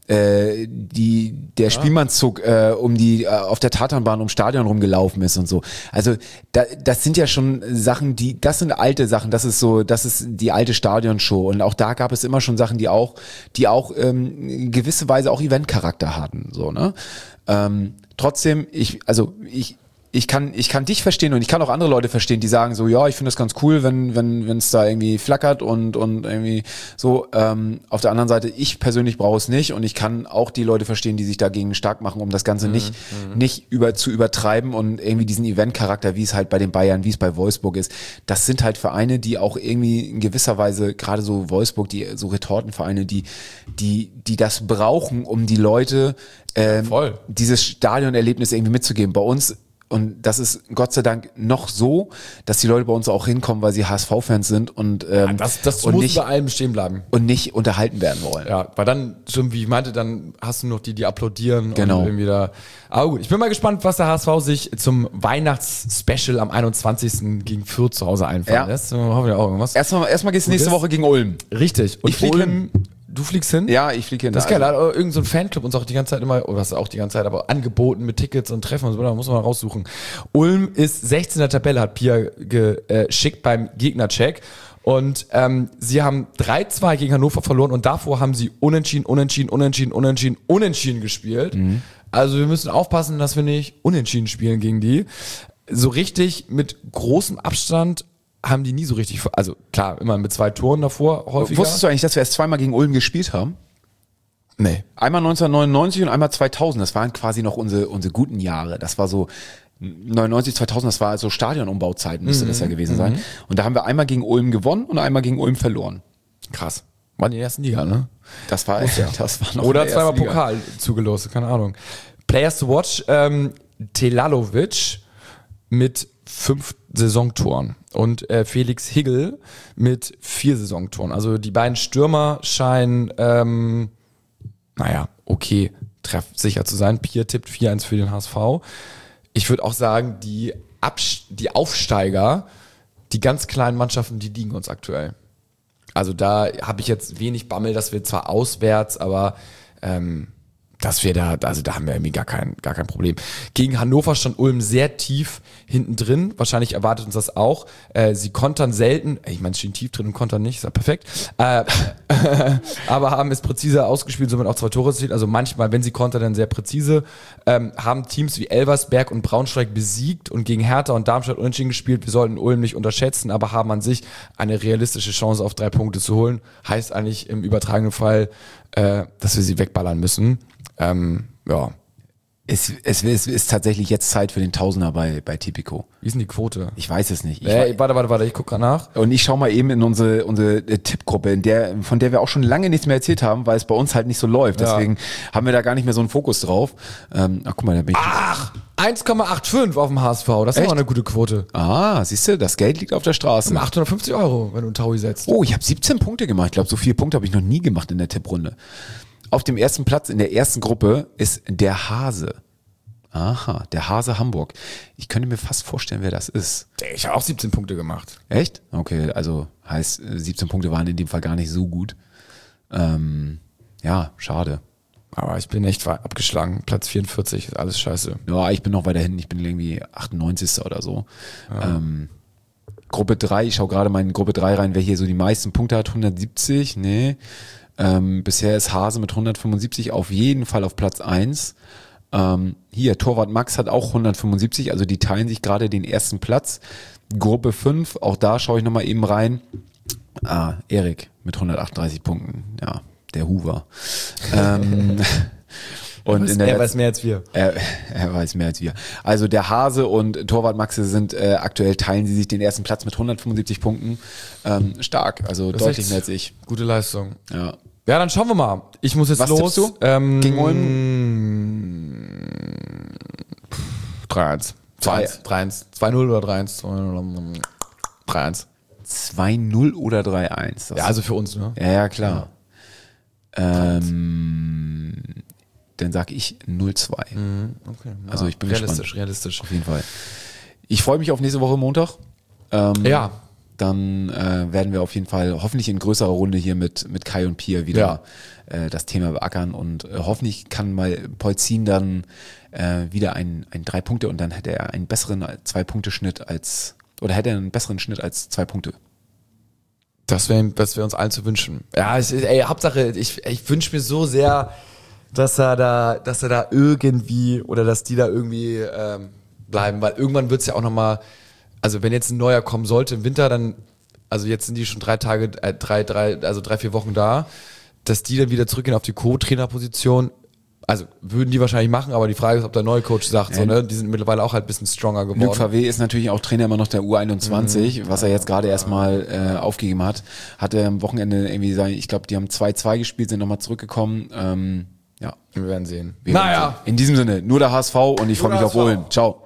äh, die der ja. Spielmannszug äh, um die äh, auf der Tatanbahn ums Stadion rumgelaufen ist und so. Also da, das sind ja schon Sachen, die das sind alte Sachen. Das ist so, das ist die alte Stadionshow und auch da gab es immer schon Sachen, die auch die auch ähm, in gewisse Weise auch Eventcharakter hatten. So ne. Ähm, trotzdem ich also ich Ich kann, ich kann dich verstehen und ich kann auch andere Leute verstehen, die sagen so, ja, ich finde das ganz cool, wenn, wenn, wenn es da irgendwie flackert und, und irgendwie so. Ähm, auf der anderen Seite, ich persönlich brauche es nicht und ich kann auch die Leute verstehen, die sich dagegen stark machen, um das Ganze mhm. nicht, mhm. nicht über, zu übertreiben und irgendwie diesen Eventcharakter, wie es halt bei den Bayern, wie es bei Wolfsburg ist. Das sind halt Vereine, die auch irgendwie in gewisser Weise, gerade so Wolfsburg, die, so Retortenvereine, die, die, die das brauchen, um die Leute, ähm, Voll. dieses Stadionerlebnis irgendwie mitzugeben. Bei uns, und das ist Gott sei Dank noch so, dass die Leute bei uns auch hinkommen, weil sie H S V-Fans sind und, ähm, ja, das, das und muss nicht, bei allem stehen bleiben. Und nicht unterhalten werden wollen. Ja, weil dann, schon wie ich meinte, dann hast du noch die, die applaudieren genau. und irgendwie da. Aber gut, ich bin mal gespannt, was der H S V sich zum Weihnachtsspecial am einundzwanzigsten gegen Fürth zu Hause einfallen ja. lässt. Hoffen wir auch irgendwas. Erstmal, erstmal geht's nächste Woche gegen Ulm. Richtig. Und ich fliege hin. Du fliegst hin? Ja, ich fliege hin. Das ist geil, also. Irgend so ein Fanclub uns auch die ganze Zeit immer, oder was auch die ganze Zeit, aber angeboten mit Tickets und Treffen und so, da muss man mal raussuchen. Ulm ist sechzehnter Tabelle, hat Pia geschickt beim Gegnercheck. Und ähm, sie haben drei zwei gegen Hannover verloren und davor haben sie unentschieden, unentschieden, unentschieden, unentschieden, unentschieden gespielt. Mhm. Also wir müssen aufpassen, dass wir nicht unentschieden spielen gegen die. So richtig mit großem Abstand haben die nie so richtig, also klar, immer mit zwei Toren davor häufiger. Wusstest du eigentlich, dass wir erst zweimal gegen Ulm gespielt haben? Nee. Einmal neunzehnhundertneunundneunzig und einmal zweitausend, das waren quasi noch unsere, unsere guten Jahre. Das war so neunundneunzig, zweitausend, das war also Stadionumbauzeit, müsste mhm. das ja gewesen sein. Und da haben wir einmal gegen Ulm gewonnen und einmal gegen Ulm verloren. Krass. War in der ersten Liga, ne? Das war, ja. das war noch Oder zweimal Pokal zugelost, keine Ahnung. Players to watch, ähm, Telalovic mit fünf Saisontoren und äh, Felix Higl mit vier Saisontoren. Also die beiden Stürmer scheinen, ähm, naja, okay, treffsicher zu sein. Pia tippt vier eins für den H S V. Ich würde auch sagen, die, Abs- die Aufsteiger, die ganz kleinen Mannschaften, die liegen uns aktuell. Also da habe ich jetzt wenig Bammel, dass wir zwar auswärts, aber ähm, dass wir da, also da haben wir irgendwie gar kein, gar kein Problem. Gegen Hannover stand Ulm sehr tief hinten drin. Wahrscheinlich erwartet uns das auch. Äh, sie kontern selten, ich meine, es stehen tief drin und kontern nicht, ist ja perfekt. Äh, aber haben es präzise ausgespielt, somit auch zwei Tore erzielt. Also manchmal, wenn sie kontern, dann sehr präzise. Ähm, haben Teams wie Elversberg und Braunschweig besiegt und gegen Hertha und Darmstadt unentschieden gespielt. Wir sollten Ulm nicht unterschätzen, aber haben an sich eine realistische Chance auf drei Punkte zu holen. Heißt eigentlich im übertragenen Fall, äh, dass wir sie wegballern müssen. Ähm, ja. Es, es, es ist tatsächlich jetzt Zeit für den Tausender bei, bei Tipico. Wie ist denn die Quote? Ich weiß es nicht. Ich äh, warte, warte, warte, ich gucke gerade nach. Und ich schaue mal eben in unsere, unsere Tippgruppe, in der, von der wir auch schon lange nichts mehr erzählt haben, weil es bei uns halt nicht so läuft. Ja. Deswegen haben wir da gar nicht mehr so einen Fokus drauf. Ähm, ach, guck mal, da bin ich. Ach, eins Komma fünfundachtzig auf dem H S V. Das ist Echt? immer eine gute Quote. Ah, siehst du, das Geld liegt auf der Straße. achthundertfünfzig Euro, wenn du einen Taui setzt. Oh, ich habe siebzehn Punkte gemacht. Ich glaube, so viele Punkte habe ich noch nie gemacht in der Tipprunde. Auf dem ersten Platz in der ersten Gruppe ist der Hase. Aha, der Hase Hamburg. Ich könnte mir fast vorstellen, wer das ist. Ich habe auch siebzehn Punkte gemacht. Echt? Okay, also heißt, siebzehn Punkte waren in dem Fall gar nicht so gut. Ähm, ja, schade. Aber ich bin echt abgeschlagen. Platz vierundvierzig, ist alles scheiße. Ja, ich bin noch weiter hinten. Ich bin irgendwie achtundneunzigster oder so. Ja. Ähm, Gruppe drei, ich schaue gerade mal in Gruppe drei rein, wer hier so die meisten Punkte hat. hundertsiebzig, nee. Ähm, bisher ist Hase mit hundertfünfundsiebzig auf jeden Fall auf Platz eins. Ähm, hier, Torwart Max hat auch hundertfünfundsiebzig, also die teilen sich gerade den ersten Platz. Gruppe fünf, auch da schaue ich nochmal eben rein. Ah, Erik mit hundertachtunddreißig Punkten, ja, der Hoover. ähm, und weiß, in der er Letz- weiß mehr als wir. Er, er weiß mehr als wir. Also der Hase und Torwart Maxe sind äh, aktuell, teilen sie sich den ersten Platz mit hundertfünfundsiebzig Punkten. Ähm, stark, also Das deutlich ist mehr als ich. Gute Leistung. Ja. Ja, dann schauen wir mal. Ich muss jetzt Was los. tippst du? Ähm, Gegen drei eins. zwei eins. drei eins. zwei null oder drei eins. drei eins. zwei null oder drei eins. Das Ja, also für uns, ne? ja, ja, klar. Ähm, dann sag ich null zwei. Okay. Also ich bin realistisch, gespannt. realistisch. Auf jeden Fall. Ich freue mich auf nächste Woche Montag. Ähm, Ja. Dann äh, werden wir auf jeden Fall hoffentlich in größerer Runde hier mit, mit Kai und Pia wieder äh, das Thema beackern und äh, hoffentlich kann mal Polzin dann äh, wieder ein, ein drei Punkte und dann hätte er einen besseren Zwei-Punkte-Schnitt als, oder hätte er einen besseren Schnitt als zwei Punkte. Das wäre das wär uns allen zu wünschen. Ja, es ist, ey, Hauptsache, ich, ich wünsche mir so sehr, dass er da, dass er da irgendwie oder dass die da irgendwie ähm, bleiben, weil irgendwann wird es ja auch nochmal, also wenn jetzt ein neuer kommen sollte im Winter, dann, also jetzt sind die schon drei Tage, äh, drei, drei, also drei, vier Wochen da, dass die dann wieder zurückgehen auf die Co-Trainerposition. Also würden die wahrscheinlich machen, aber die Frage ist, ob der neue Coach sagt, so, ne? Die sind mittlerweile auch halt ein bisschen stronger geworden. Luc Favre ist natürlich auch Trainer immer noch der U einundzwanzig, Mhm. was er jetzt gerade erstmal äh, aufgegeben hat. Hatte am Wochenende irgendwie sein, ich glaube, die haben zwei zwei gespielt, sind nochmal zurückgekommen. Ähm, ja, Wir werden sehen. wir werden sehen. In diesem Sinne, nur der H S V und ich freue mich auf Ulm. Ciao.